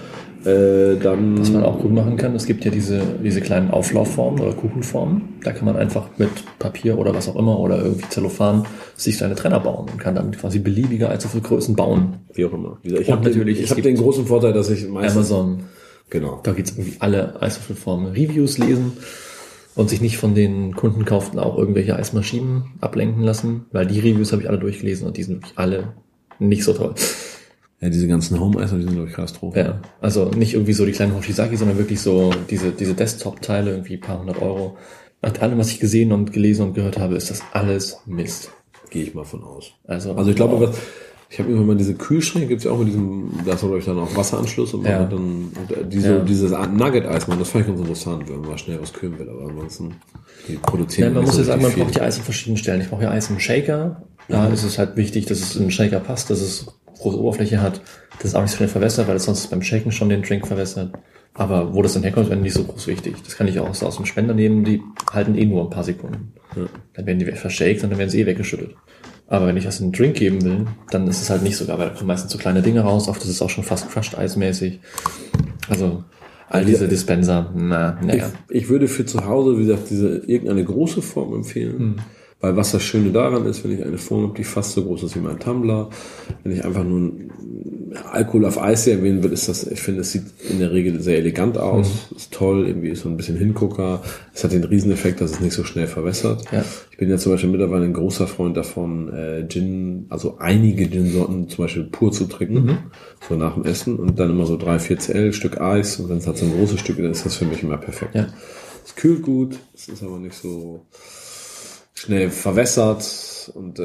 Dann... Was man auch gut machen kann, es gibt ja diese kleinen Auflaufformen oder Kuchenformen. Da kann man einfach mit Papier oder was auch immer oder irgendwie Zellophan sich seine Trenner bauen und kann damit quasi beliebige Eiswürfelgrößen bauen. Wie auch immer. Ich habe den großen Vorteil, dass ich meistens... Amazon, genau. Da geht's irgendwie alle Eiswürfelformen Reviews lesen und sich nicht von den Kundenkauften auch irgendwelche Eismaschinen ablenken lassen, weil die Reviews habe ich alle durchgelesen und die sind wirklich alle nicht so toll. Ja, diese ganzen Home-Eiser, die sind, glaube ich, Katastrophe. Ja, also nicht irgendwie so die kleinen Hoshizaki, sondern wirklich so diese Desktop-Teile, irgendwie ein paar hundert Euro. Nach allem, was ich gesehen und gelesen und gehört habe, ist das alles Mist. Gehe ich mal von aus. Also ich glaube, ich habe irgendwann mal diese Kühlschränke, gibt's ja auch mit diesem, da ist glaube ich dann auch Wasseranschluss und man hat dann dieses Nugget-Eis, das fand ich ganz interessant, wenn man mal schnell was kühlen will, aber ansonsten die produzieren. Ja, man muss ja sagen, man braucht die Eis an verschiedenen Stellen. Ich brauche ja Eis im Shaker. Da ist es halt wichtig, dass es in den Shaker passt, dass es große Oberfläche hat, dass es auch nicht so schnell verwässert, weil es sonst beim Shaken schon den Drink verwässert. Aber wo das dann herkommt, ist nicht so groß wichtig. Das kann ich auch so aus dem Spender nehmen, die halten nur ein paar Sekunden. Ja. Dann werden die verschakt und dann werden sie weggeschüttet. Aber wenn ich das in einen Drink geben will, dann ist es halt nicht so, weil da kommen meistens so kleine Dinge raus, oft ist es auch schon fast Crushed Eis-mäßig. Also all diese Dispenser, naja. Ich würde für zu Hause, wie gesagt, irgendeine große Form empfehlen. Weil was das Schöne daran ist, wenn ich eine Form habe, die fast so groß ist wie mein Tumbler, wenn ich einfach nur Alkohol auf Eis servieren will, ist das, ich finde, es sieht in der Regel sehr elegant aus, ist toll, irgendwie ist so ein bisschen Hingucker, es hat den Rieseneffekt, dass es nicht so schnell verwässert. Ja. Ich bin ja zum Beispiel mittlerweile ein großer Freund davon, Gin, also einige Gin-Sorten zum Beispiel pur zu trinken, so nach dem Essen und dann immer so 3-4 CL Stück Eis und wenn es halt so ein großes Stück ist, dann ist das für mich immer perfekt. Ja. Es kühlt gut, es ist aber nicht so schnell verwässert und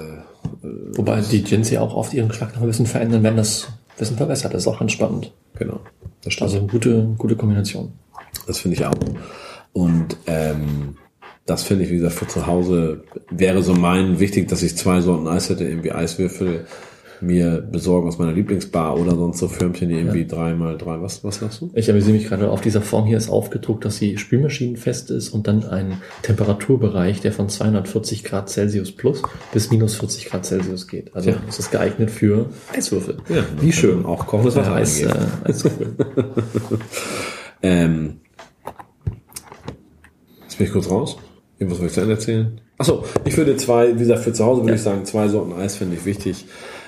wobei die Gins ja auch oft ihren Geschmack noch ein bisschen verändern, wenn das ein bisschen verwässert. Das ist auch ganz spannend. Genau. Das stimmt. Also gute Kombination. Das finde ich auch. Und das finde ich, wie gesagt, für zu Hause wäre so wichtig, dass ich 2 Sorten Eis hätte, irgendwie Eiswürfel mir besorgen aus meiner Lieblingsbar oder sonst so Förmchen, die irgendwie 3x3, was sagst du? Ich amüsiere mich gerade, auf dieser Form hier ist aufgedruckt, dass sie spülmaschinenfest ist und dann ein Temperaturbereich, der von 240 Grad Celsius plus bis minus 40 Grad Celsius geht. Also es ist geeignet für Eiswürfel. Ja, wie schön. Auch kochendes Wasser Eiswürfel. Jetzt bin ich kurz raus. Irgendwas wollte ich zu Ende erzählen? Achso, ich würde wie gesagt, für zu Hause würde ich sagen, 2 Sorten Eis finde ich wichtig.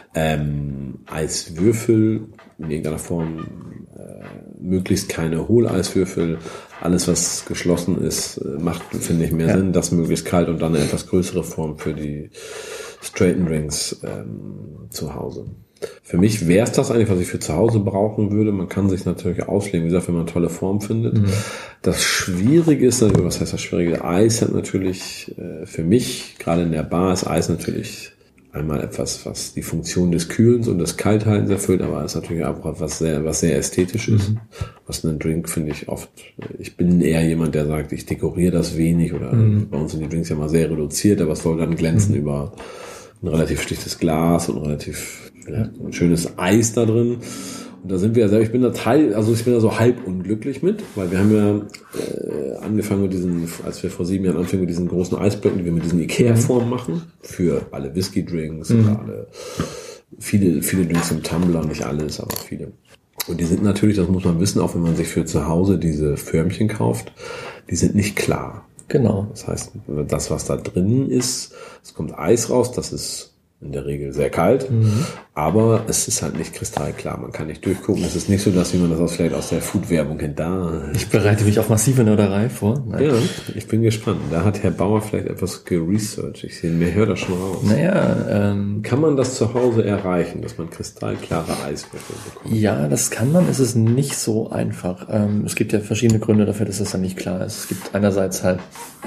Eiswürfel in irgendeiner Form, möglichst keine Hohleiswürfel. Alles, was geschlossen ist, macht, finde ich, mehr Sinn. Das möglichst kalt und dann eine etwas größere Form für die Straighten Drinks zu Hause. Für mich wäre es das eigentlich, was ich für zu Hause brauchen würde. Man kann sich natürlich auslegen, wie gesagt, wenn man eine tolle Form findet. Das Schwierige ist, was heißt das Schwierige? Eis hat natürlich, für mich, gerade in der Bar, ist Eis natürlich einmal etwas, was die Funktion des Kühlens und des Kalthaltens erfüllt, aber es ist natürlich auch was sehr ästhetisch ist. Was einen Drink finde ich oft, ich bin eher jemand, der sagt, ich dekoriere das wenig oder bei uns sind die Drinks ja mal sehr reduziert, aber es soll dann glänzen über ein relativ schlichtes Glas und relativ ein schönes Eis da drin. Und da sind wir ja selber, ich bin da so halb unglücklich mit, weil wir haben ja angefangen mit als wir vor 7 Jahren anfingen mit diesen großen Eisblöcken, die wir mit diesen Ikea-Formen machen, für alle Whisky-Drinks oder alle, viele Drinks im Tumbler, nicht alles, aber viele. Und die sind natürlich, das muss man wissen, auch wenn man sich für zu Hause diese Förmchen kauft, die sind nicht klar. Genau. Das heißt, das, was da drin ist, es kommt Eis raus, das ist in der Regel sehr kalt, aber es ist halt nicht kristallklar. Man kann nicht durchgucken. Es ist nicht so, dass wie man das vielleicht aus der Food-Werbung kennt. Ich bereite mich auf massive Nörderei vor. Nein. Ja, ich bin gespannt. Da hat Herr Bauer vielleicht etwas geresearched. Ich sehe, mir hört das schon raus. Naja, kann man das zu Hause erreichen, dass man kristallklare Eiswürfel bekommt? Ja, das kann man. Es ist nicht so einfach. Es gibt ja verschiedene Gründe dafür, dass das dann nicht klar ist. Es gibt einerseits halt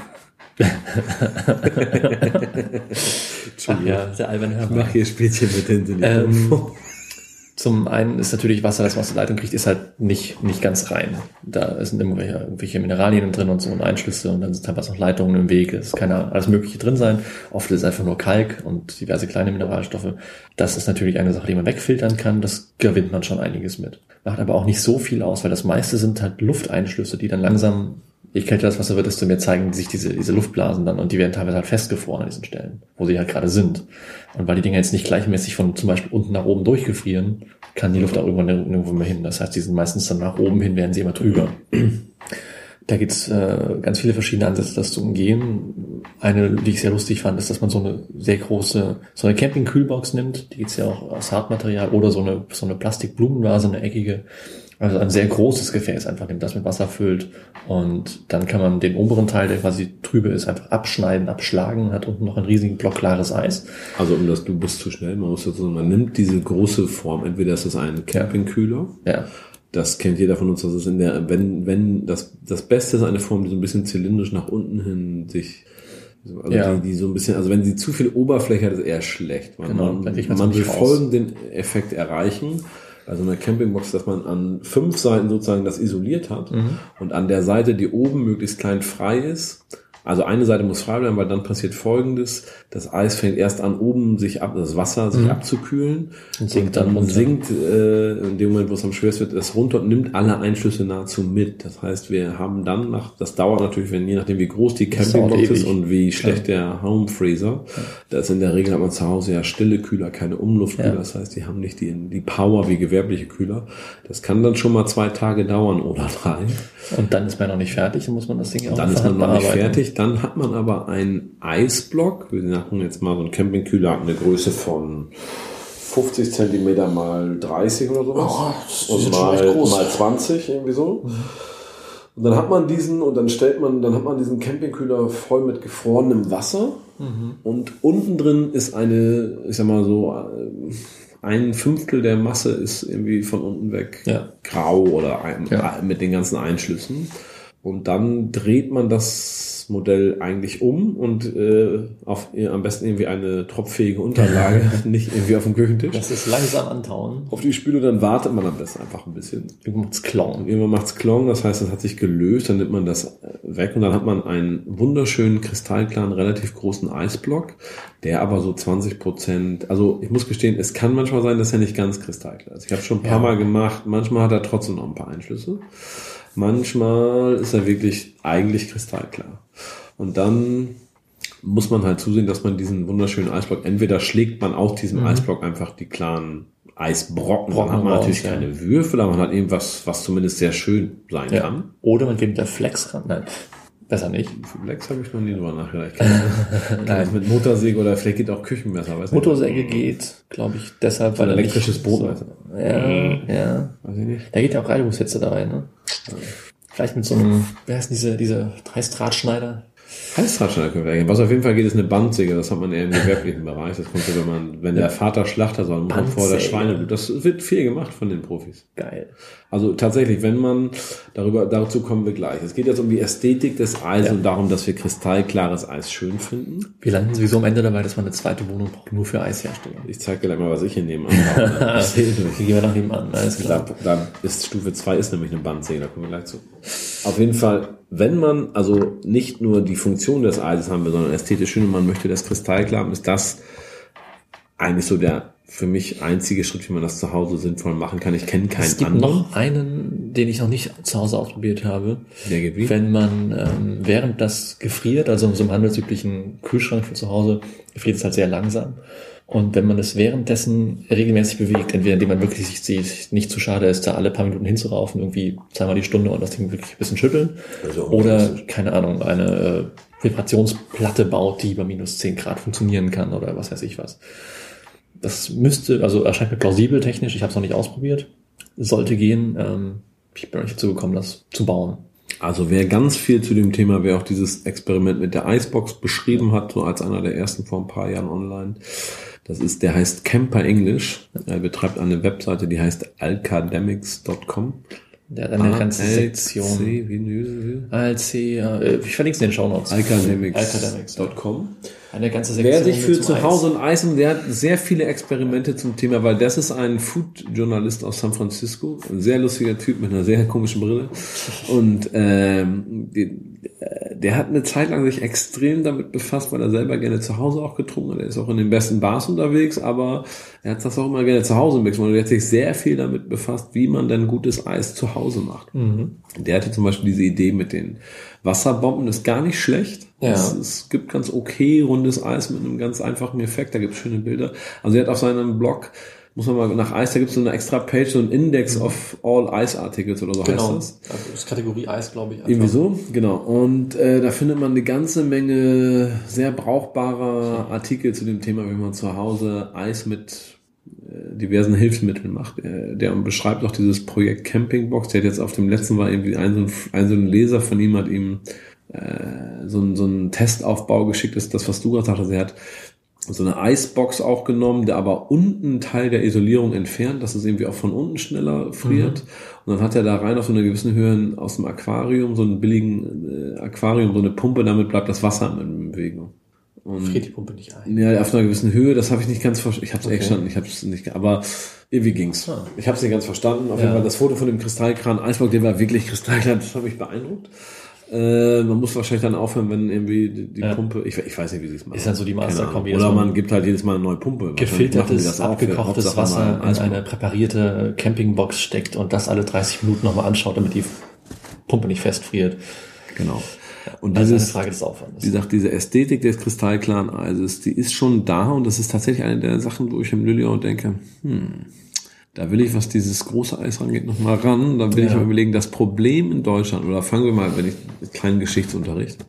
ja, der alberne Hörner. Ich mache hier Spielchen mit hinten. Zum einen ist natürlich Wasser, das man aus der Leitung kriegt, ist halt nicht ganz rein. Da sind irgendwelche Mineralien drin und so und Einschlüsse und dann sind teilweise noch Leitungen im Weg. Es kann ja alles Mögliche drin sein. Oft ist es einfach nur Kalk und diverse kleine Mineralstoffe. Das ist natürlich eine Sache, die man wegfiltern kann. Das gewinnt man schon einiges mit. Macht aber auch nicht so viel aus, weil das meiste sind halt Lufteinschlüsse, die dann langsam je kälter das Wasser wird, desto mehr zeigen sich diese Luftblasen dann und die werden teilweise halt festgefroren an diesen Stellen, wo sie halt gerade sind. Und weil die Dinger jetzt nicht gleichmäßig von zum Beispiel unten nach oben durchgefrieren, kann die Luft auch irgendwann nirgendwo mehr hin. Das heißt, die sind meistens dann nach oben hin, werden sie immer trüber. Da gibt's ganz viele verschiedene Ansätze, das zu umgehen. Eine, die ich sehr lustig fand, ist, dass man so eine sehr große, so eine Camping-Kühlbox nimmt. Die gibt's ja auch aus Hartmaterial oder so eine Plastikblumenvase, eine eckige. Also ein sehr großes Gefäß einfach nimmt, das mit Wasser füllt. Und dann kann man den oberen Teil, der quasi trübe ist, einfach abschneiden, abschlagen, hat unten noch einen riesigen Block klares Eis. Also du bist zu schnell, man nimmt diese große Form, entweder ist es ein Campingkühler. Ja. Das kennt jeder von uns, dass es wenn das Beste ist eine Form, die so ein bisschen zylindrisch nach unten hin sich, also die so ein bisschen, also wenn sie zu viel Oberfläche hat, ist eher schlecht. Man will folgenden Effekt erreichen. Also eine Campingbox, dass man an 5 Seiten sozusagen das isoliert hat und an der Seite, die oben möglichst klein frei ist. Also eine Seite muss frei bleiben, weil dann passiert Folgendes: Das Eis fängt erst an, oben das Wasser sich abzukühlen und sinkt in dem Moment, wo es am schwersten wird, es runter und nimmt alle Einschlüsse nahezu mit. Das heißt, wir haben dann das dauert natürlich, je nachdem wie groß die Campingbox ist und wie schlecht der Home Freezer. Das in der Regel hat man zu Hause ja stille Kühler, keine Umluftkühler. Das heißt, die haben nicht die Power wie gewerbliche Kühler. Das kann dann schon mal 2 Tage dauern oder 3. Und dann ist man noch nicht fertig und muss man das Ding auch dann ist man noch nicht fertig. Dann hat man aber einen Eisblock. Wir machen jetzt mal so einen Campingkühler, hat eine Größe von 50 Zentimeter mal 30 oder sowas. Und mal 20, irgendwie so. Und dann hat man dann hat man diesen Campingkühler voll mit gefrorenem Wasser. Und unten drin ist eine, ich sag mal so, 1/5 der Masse ist irgendwie von unten weg grau oder mit den ganzen Einschlüssen. Und dann dreht man das Modell eigentlich um und auf am besten irgendwie eine tropffähige Unterlage, nicht irgendwie auf dem Küchentisch. Das ist langsam antauen. Auf die Spüle, dann wartet man am besten einfach ein bisschen. Irgendwann macht's Klong, das heißt, das hat sich gelöst, dann nimmt man das weg und dann hat man einen wunderschönen, kristallklaren, relativ großen Eisblock, der aber so 20%, also ich muss gestehen, es kann manchmal sein, dass er nicht ganz kristallklar ist. Ich habe schon ein paar Mal gemacht, manchmal hat er trotzdem noch ein paar Einschlüsse. Manchmal ist er wirklich eigentlich kristallklar. Und dann muss man halt zusehen, dass man diesen wunderschönen Eisblock, entweder schlägt man auf diesem Eisblock einfach die klaren Eisbrocken, dann hat man natürlich keine Würfel, aber man hat irgendwas, was zumindest sehr schön sein kann. Oder man geht da Flex ran. Nein, besser nicht. Flex habe ich noch nie drüber nachgedacht. Nein. Mit Motorsäge oder vielleicht geht auch Küchenmesser. Motorsäge geht, glaube ich, deshalb, weil elektrisches Brotmesser. Ja. Weiß ich nicht. Da geht ja auch Reinigungshitze dabei, ne? Ja. Vielleicht mit so einem, wer heißt dieser Heißdrahtschneider? Heißdrahtschneider können wir eigentlich. Was auf jeden Fall geht, ist eine Bandsäge. Das hat man eher im gewerblichen Bereich. Das kommt ja, wenn der Vater Schlachter soll, vor der Schweine. Das wird viel gemacht von den Profis. Geil. Also tatsächlich, wenn man dazu kommen wir gleich. Es geht jetzt um die Ästhetik des Eises und darum, dass wir kristallklares Eis schön finden. Wir landen sowieso am Ende dabei, dass man eine zweite Wohnung braucht, nur für Eishersteller. Ich zeige dir gleich mal, was ich hier nebenan habe. Gehen wir nach nebenan. Alles klar. Da ist Stufe 2 ist nämlich eine Bandsäge. Da kommen wir gleich zu. Auf jeden Fall, wenn man also nicht nur die Funktion des Eises haben will, sondern ästhetisch schön und man möchte das kristallklar haben, ist das eigentlich so der für mich einzige Schritt, wie man das zu Hause sinnvoll machen kann. Ich kenne keinen anderen. Es gibt noch einen, den ich noch nicht zu Hause ausprobiert habe. Der geht wie? Wenn man während das gefriert, also in so einem handelsüblichen Kühlschrank für zu Hause, gefriert es halt sehr langsam. Und wenn man es währenddessen regelmäßig bewegt, entweder indem man wirklich sich nicht zu schade ist, da alle paar Minuten hinzuraufen, irgendwie zweimal die Stunde und das Ding wirklich ein bisschen schütteln, oder, keine Ahnung, eine Vibrationsplatte baut, die bei minus 10 Grad funktionieren kann oder was weiß ich was. Das erscheint mir plausibel technisch, ich habe es noch nicht ausprobiert, sollte gehen, ich bin noch nicht dazu gekommen, das zu bauen. Also wer ganz viel zu dem Thema, wer auch dieses Experiment mit der Icebox beschrieben hat, so als einer der ersten vor ein paar Jahren online, der heißt Camper English. Er betreibt eine Webseite, die heißt alcademics.com. Der hat eine ganze Sektion. ALC, ich verlinke es in den Shownotes. Alcademics.com. Eine ganze Sektion. Wer sich für zu Hause und Eis, der hat sehr viele Experimente zum Thema, weil das ist ein Food-Journalist aus San Francisco, ein sehr lustiger Typ mit einer sehr komischen Brille und der der hat eine Zeit lang sich extrem damit befasst, weil er selber gerne zu Hause auch getrunken hat. Er ist auch in den besten Bars unterwegs, aber er hat das auch immer gerne zu Hause mixen. Und er hat sich sehr viel damit befasst, wie man denn gutes Eis zu Hause macht. Der hatte zum Beispiel diese Idee mit den Wasserbomben, das ist gar nicht schlecht. Ja. Es gibt ganz okay rundes Eis mit einem ganz einfachen Effekt, da gibt es schöne Bilder. Also er hat auf seinem Blog, muss man mal nach Eis, da gibt es so eine extra Page, so ein Index of all Ice Articles oder so heißt das. Also das ist Kategorie Eis, glaube ich. Einfach. Irgendwie so, genau. Und da findet man eine ganze Menge sehr brauchbarer Artikel zu dem Thema, wie man zu Hause Eis mit diversen Hilfsmitteln macht. Der beschreibt auch dieses Projekt Campingbox. Der hat jetzt auf dem letzten war irgendwie ein so ein Leser von ihm hat ihm so einen Testaufbau geschickt, das ist das, was du gerade sagtest. Er hat so eine Eisbox auch genommen, der aber unten einen Teil der Isolierung entfernt, dass es irgendwie auch von unten schneller friert. Und dann hat er da rein auf so einer gewissen Höhe aus dem Aquarium, so einen billigen Aquarium, so eine Pumpe, damit bleibt das Wasser in Bewegung. Und friert die Pumpe nicht ein? Ja, auf einer gewissen Höhe, das habe ich nicht ganz verstanden. Ich habe es echt verstanden, ich habe es nicht, aber irgendwie ging's. Ich habe es nicht ganz verstanden. Auf jeden Fall das Foto von dem Kristallkran Eisbock, der war wirklich kristallklar, das hat mich beeindruckt. Man muss wahrscheinlich dann aufhören, wenn irgendwie die Pumpe, ich weiß nicht, wie sie es machen. Ist dann so die Masterkombi. Oder man gibt halt jedes Mal eine neue Pumpe. Gefiltertes, abgekochtes Wasser in eine präparierte Campingbox steckt und das alle 30 Minuten nochmal anschaut, damit die Pumpe nicht festfriert. Genau. Und das ist eine Frage des Aufwandes. Wie gesagt, diese Ästhetik des kristallklaren Eises, die ist schon da und das ist tatsächlich eine der Sachen, wo ich im Lilian denke, da will ich, was dieses große Eis rangeht, noch mal ran. Da will ich mal überlegen, das Problem in Deutschland, oder fangen wir mal, wenn ich kleinen Geschichtsunterricht.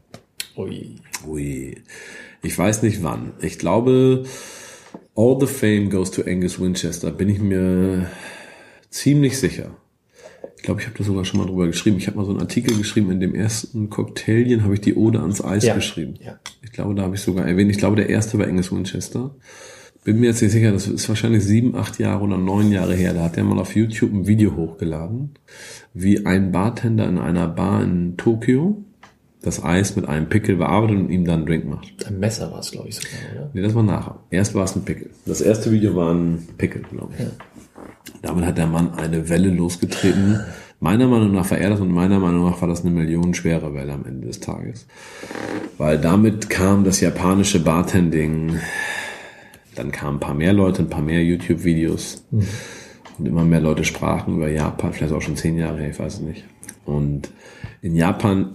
Ui. Ich weiß nicht wann. Ich glaube, all the fame goes to Angus Winchester. Bin ich mir ziemlich sicher. Ich glaube, ich habe da sogar schon mal drüber geschrieben. Ich habe mal so einen Artikel geschrieben, in dem ersten Cocktailien habe ich die Ode ans Eis geschrieben. Ja. Ich glaube, da habe ich sogar erwähnt. Ich glaube, der erste war Angus Winchester. Bin mir jetzt nicht sicher, das ist wahrscheinlich 7, 8 Jahre oder 9 Jahre her. Da hat der mal auf YouTube ein Video hochgeladen, wie ein Bartender in einer Bar in Tokio das Eis mit einem Pickel bearbeitet und ihm dann einen Drink macht. Ein Messer war es, glaube ich, sogar, oder? Nee, das war nachher. Erst war es ein Pickel. Das erste Video war ein Pickel, glaube ich. Ja. Damit hat der Mann eine Welle losgetreten. Meiner Meinung nach war er das und meiner Meinung nach war das eine millionenschwere Welle am Ende des Tages. Weil damit kam das japanische Bartending. Dann kamen ein paar mehr Leute, ein paar mehr YouTube-Videos und immer mehr Leute sprachen über Japan, vielleicht auch schon 10 Jahre her, ich weiß es nicht. Und in Japan,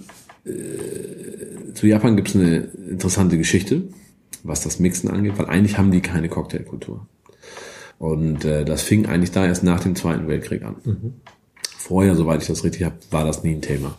zu Japan gibt es eine interessante Geschichte, was das Mixen angeht, weil eigentlich haben die keine Cocktailkultur. Und das fing eigentlich da erst nach dem Zweiten Weltkrieg an. Vorher, soweit ich das richtig habe, war das nie ein Thema.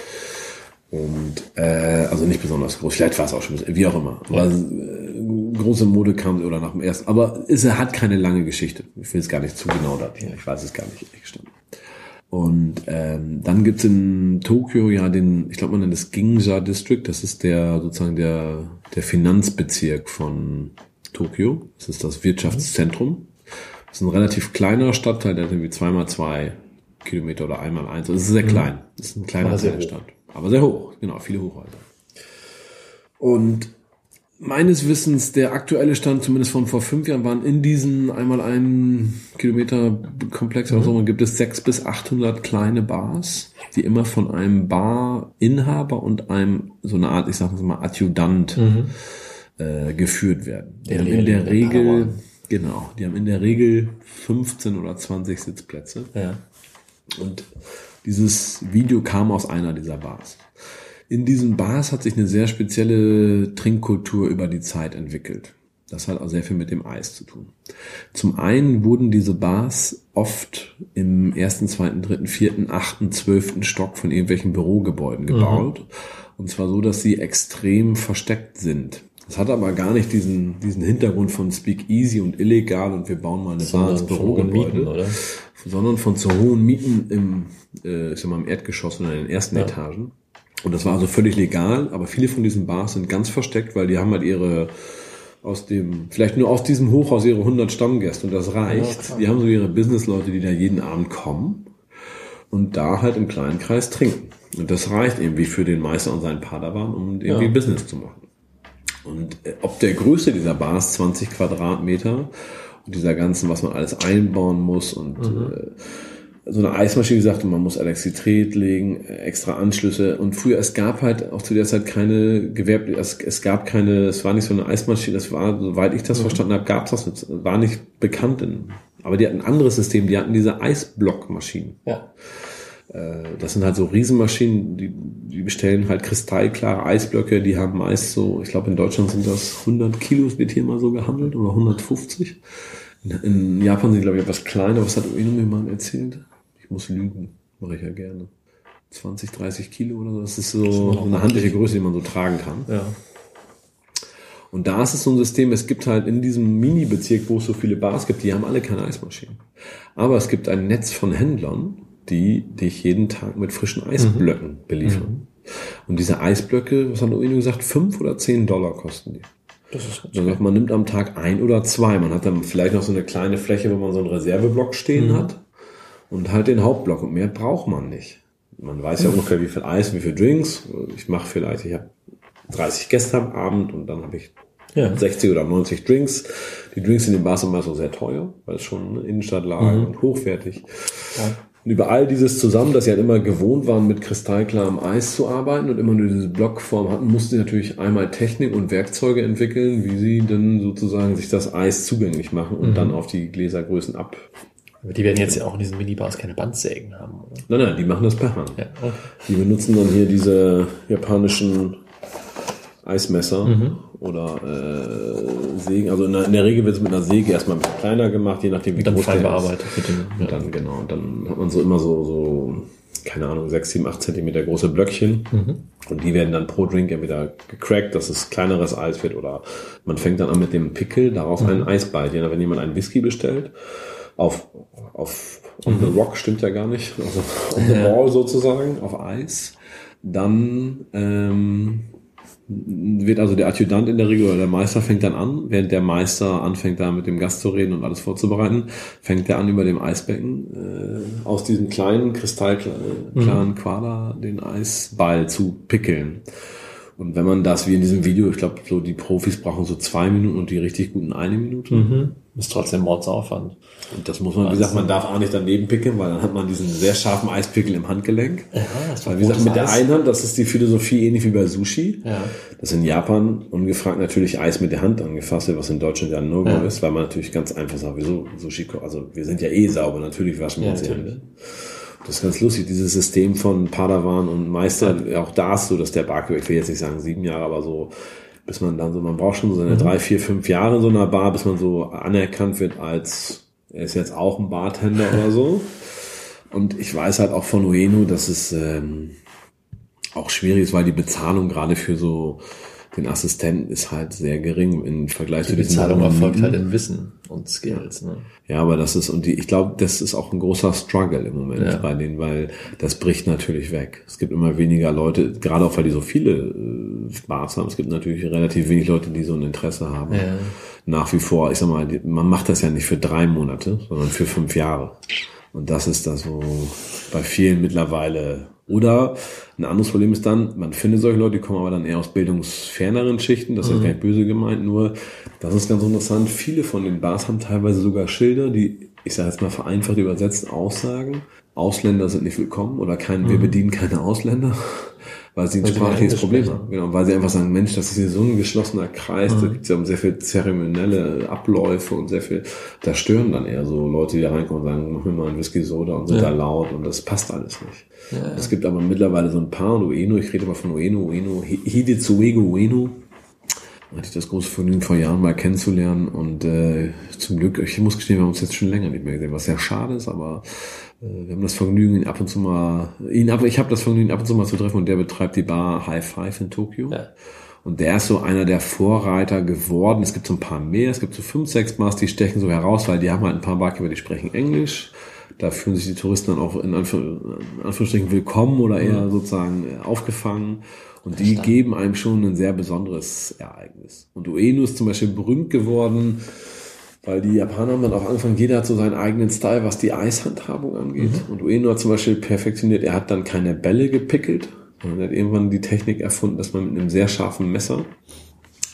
Und also nicht besonders groß, vielleicht war es auch schon, wie auch immer. Aber große Mode kam oder nach dem ersten, aber es hat keine lange Geschichte. Ich will es gar nicht zu genau datieren, ich weiß es gar nicht gestanden. Und dann gibt's in Tokio ja ich glaube man nennt es Ginza District, das ist sozusagen der Finanzbezirk von Tokio. Das ist das Wirtschaftszentrum. Das ist ein relativ kleiner Stadtteil, der hat irgendwie 2x2 Kilometer oder 1x1. Das ist sehr klein. Das ist ein kleiner Stadt. Aber sehr hoch, genau, viele Hochhäuser. Und meines Wissens, der aktuelle Stand, zumindest von vor 5 Jahren, waren in diesen 1x1 Kilometer Komplex oder so, gibt es 600 bis 800 kleine Bars, die immer von einem Barinhaber und einem, so eine Art, ich sag das mal, Adjutant geführt werden. Die haben in der Regel, die haben in der Regel 15 oder 20 Sitzplätze. Ja. Und dieses Video kam aus einer dieser Bars. In diesen Bars hat sich eine sehr spezielle Trinkkultur über die Zeit entwickelt. Das hat auch sehr viel mit dem Eis zu tun. Zum einen wurden diese Bars oft im 1., 2., 3., 4., 8., 12. Stock von irgendwelchen Bürogebäuden gebaut. Und zwar so, dass sie extrem versteckt sind. Das hat aber gar nicht diesen Hintergrund von Speakeasy und illegal und wir bauen mal eine Bar ins Bürogebäude, sondern von zu hohen Mieten im Erdgeschoss oder in den ersten Etagen. Und das war also völlig legal, aber viele von diesen Bars sind ganz versteckt, weil die haben halt vielleicht nur aus diesem Hochhaus ihre 100 Stammgäste und das reicht. Ja, die haben so ihre Businessleute, die da jeden Abend kommen und da halt im kleinen Kreis trinken. Und das reicht irgendwie für den Meister und seinen Padawan, um irgendwie Business zu machen. Und ob der Größe dieser Bars 20 Quadratmeter und dieser ganzen, was man alles einbauen muss und so eine Eismaschine gesagt, man muss Elektrizität legen, extra Anschlüsse. Und früher, es gab halt auch zu der Zeit keine gewerbliche, es war nicht so eine Eismaschine, es war, soweit ich das verstanden habe, gab es das nicht, war nicht bekannt. Aber die hatten ein anderes System, die hatten diese Eisblockmaschinen. Ja. Das sind halt so Riesenmaschinen, die bestellen halt kristallklare Eisblöcke, die haben meist so, ich glaube in Deutschland sind das 100 Kilos, wird hier mal so gehandelt, oder 150. In Japan sind die, glaube ich, etwas kleiner. Was hat Ueno mir mal erzählt? Ich muss lügen, mache ich ja gerne. 20, 30 Kilo oder so, das ist so eine handliche Größe, die man so tragen kann. Ja. Und da ist es so ein System, es gibt halt in diesem Mini-Bezirk, wo es so viele Bars gibt, die haben alle keine Eismaschinen. Aber es gibt ein Netz von Händlern, die dich jeden Tag mit frischen Eisblöcken beliefern. Und diese Eisblöcke, was hat Ueno gesagt, $5 oder $10 kosten die. Das ist Dann sagt man, nimmt am Tag 1 oder 2. Man hat dann vielleicht noch so eine kleine Fläche, wo man so einen Reserveblock stehen hat und halt den Hauptblock. Und mehr braucht man nicht. Man weiß ja ungefähr, wie viel Eis, wie viel Drinks. Ich habe 30 Gäste am Abend und dann habe ich 60 oder 90 Drinks. Die Drinks in den Bars sind immer so sehr teuer, weil es schon eine Innenstadtlage und hochwertig. Ja. Und über all dieses zusammen, dass sie halt immer gewohnt waren, mit kristallklarem Eis zu arbeiten und immer nur diese Blockform hatten, mussten sie natürlich einmal Technik und Werkzeuge entwickeln, wie sie dann sozusagen sich das Eis zugänglich machen und dann auf die Gläsergrößen ab. Aber die werden jetzt ja auch in diesen Minibars keine Bandsägen haben, oder? Nein, die machen das per Hand. Ja, okay. Die benutzen dann hier diese japanischen Eismesser oder Sägen. Also in der Regel wird es mit einer Säge erstmal ein bisschen kleiner gemacht, je nachdem wie dann groß fein der bearbeitet. ist. Und dann, genau, und dann hat man so immer so keine Ahnung, 6, 7, 8 Zentimeter große Blöckchen. Und die werden dann pro Drink entweder gecrackt, dass es kleineres Eis wird, oder man fängt dann an mit dem Pickel, darauf einen Eisball. Wenn jemand einen Whisky bestellt, auf on the rock stimmt ja gar nicht, also on the ball sozusagen, auf Eis, dann wird also der Adjutant in der Regel oder der Meister fängt dann an, während der Meister anfängt da mit dem Gast zu reden und alles vorzubereiten, fängt er an über dem Eisbecken aus diesem kleinen kristallklaren Quader den Eisball zu pickeln. Und wenn man das wie in diesem Video, ich glaube, so die Profis brauchen so 2 Minuten und die richtig guten 1 Minute. Ist trotzdem Mordsaufwand. Und das muss man, wie gesagt, man darf auch nicht daneben pickeln, weil dann hat man diesen sehr scharfen Eispickel im Handgelenk. Ja, weil, wie gesagt, mit der Einhand, das ist die Philosophie ähnlich wie bei Sushi. Ja. Das in Japan ungefragt natürlich Eis mit der Hand angefasst wird, was in Deutschland ja ein No-Go ist, weil man natürlich ganz einfach sagt, wieso Sushi, also wir sind ja sauber, natürlich waschen wir uns die Hände. Das ist ganz lustig, dieses System von Padawan und Meister, auch da ist so, dass der Barkeeper, ich will jetzt nicht sagen 7 Jahre, aber so, bis man dann so, man braucht schon so seine 3, 4, 5 Jahre in so einer Bar, bis man so anerkannt wird als, er ist jetzt auch ein Bartender oder so. Und ich weiß halt auch von Ueno, dass es auch schwierig ist, weil die Bezahlung gerade für so den Assistenten ist halt sehr gering im Vergleich zu diesen. Die Bezahlung erfolgt halt in Wissen und Skills, ne? Ja, aber das ist, ich glaube, das ist auch ein großer Struggle im Moment bei denen, weil das bricht natürlich weg. Es gibt immer weniger Leute, gerade auch weil die so viele Bars haben, es gibt natürlich relativ wenig Leute, die so ein Interesse haben. Ja. Nach wie vor, ich sag mal, man macht das ja nicht für 3 Monate, sondern für 5 Jahre. Und das ist das so bei vielen mittlerweile. Oder ein anderes Problem ist dann, man findet solche Leute, die kommen aber dann eher aus bildungsferneren Schichten, das ist jetzt gar nicht böse gemeint, nur das ist ganz interessant, viele von den Bars haben teilweise sogar Schilder, die, ich sage jetzt mal vereinfacht übersetzt, aussagen, Ausländer sind nicht willkommen oder wir bedienen keine Ausländer, weil sie ein sprachliches Problem haben. Genau, weil sie einfach sagen, Mensch, das ist hier so ein geschlossener Kreis, da gibt es ja sehr viel zeremonielle Abläufe und sehr viel, da stören dann eher so Leute, die da reinkommen und sagen, mach mir mal einen Whisky Soda und sind da laut und das passt alles nicht. Ja. Es gibt aber mittlerweile so ein paar, und Ueno, ich rede mal von Ueno, Hidetsugu Ueno, hatte ich das große Vergnügen vor Jahren mal kennenzulernen und zum Glück, ich muss gestehen, wir haben uns jetzt schon länger nicht mehr gesehen, was sehr schade ist, aber wir haben das Vergnügen, ich habe das Vergnügen, ab und zu mal zu treffen, und der betreibt die Bar High Five in Tokio. Ja. Und der ist so einer der Vorreiter geworden. Es gibt so ein paar mehr, es gibt so 5, 6 Bars, die stechen so heraus, weil die haben halt ein paar Barkeeper, die sprechen Englisch. Da fühlen sich die Touristen dann auch in Anführungsstrichen willkommen oder eher sozusagen aufgefangen. Und die geben einem schon ein sehr besonderes Ereignis. Und Ueno ist zum Beispiel berühmt geworden, weil die Japaner haben dann auch angefangen, jeder hat so seinen eigenen Style, was die Eishandhabung angeht. Und Ueno hat zum Beispiel perfektioniert, er hat dann keine Bälle gepickelt, sondern er hat irgendwann die Technik erfunden, dass man mit einem sehr scharfen Messer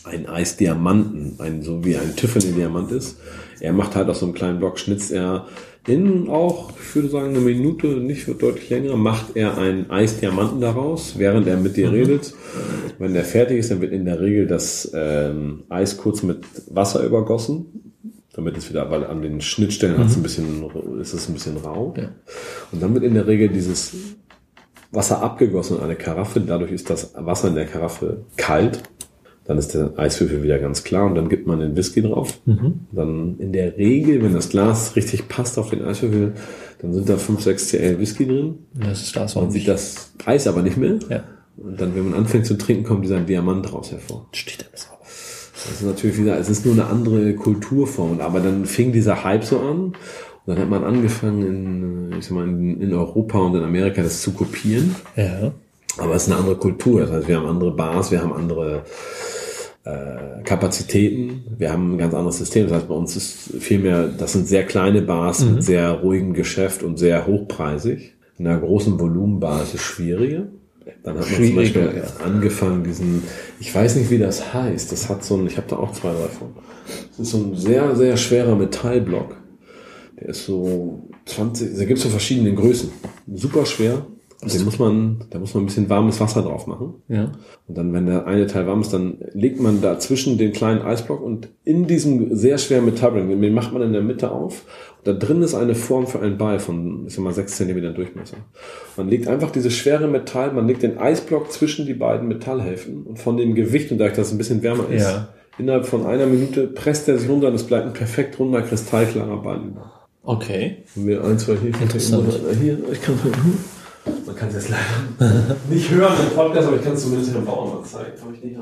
einen Eisdiamanten, so wie ein Tiffany-Diamant ist. Er macht halt aus so einem kleinen Block, schnitzt er in auch, ich würde sagen, eine Minute, nicht deutlich länger, macht er einen Eisdiamanten daraus, während er mit dir redet. Wenn der fertig ist, dann wird in der Regel das Eis kurz mit Wasser übergossen, damit es wieder, weil an den Schnittstellen ist es ein bisschen rau. Ja. Und dann wird in der Regel dieses Wasser abgegossen in eine Karaffe, dadurch ist das Wasser in der Karaffe kalt. Dann ist der Eiswürfel wieder ganz klar und dann gibt man den Whisky drauf. Dann in der Regel, wenn das Glas richtig passt auf den Eiswürfel, dann sind da 5-6 cl Whisky drin. Das ist das. Man sieht das Eis aber nicht mehr. Ja. Und dann, wenn man anfängt zu trinken, kommt dieser Diamant raus hervor. Steht da sauber. Das ist natürlich wieder, es ist nur eine andere Kulturform. Aber dann fing dieser Hype so an. Und dann hat man angefangen, in Europa und in Amerika das zu kopieren. Ja. Aber es ist eine andere Kultur. Das heißt, wir haben andere Bars, wir haben andere Kapazitäten, wir haben ein ganz anderes System. Das heißt, bei uns ist vielmehr, das sind sehr kleine Bars mit sehr ruhigem Geschäft und sehr hochpreisig. In einer großen Volumenbar ist es schwieriger. Dann hat man zum Beispiel angefangen, ich weiß nicht, wie das heißt, das hat ich habe da auch 2, 3 von. Das ist so ein sehr, sehr schwerer Metallblock. Der ist so 20, da gibt es so verschiedene Größen. Super schwer. Da muss man ein bisschen warmes Wasser drauf machen. Ja. Und dann, wenn der eine Teil warm ist, dann legt man da zwischen den kleinen Eisblock und in diesem sehr schweren Metallblock, den macht man in der Mitte auf. Und da drin ist eine Form für einen Ball von, 6 cm Durchmesser. Man legt einfach dieses schwere Metall, man legt den Eisblock zwischen die beiden Metallhälften und von dem Gewicht, und dadurch, dass es ein bisschen wärmer ist, innerhalb von 1 Minute presst er sich runter und es bleibt ein perfekt runder, kristallklarer Ball. Okay. Und wir 1, 2 hier. Interessant. Hier, man kann es jetzt leider nicht hören im Podcast, aber ich kann es zumindest im Bauern mal zeigen. Habe ich nicht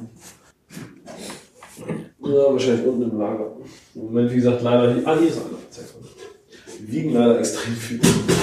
ja, wahrscheinlich unten im Lager. Im Moment, wie gesagt, leider hier. Hier ist einer. Die wiegen leider extrem viel.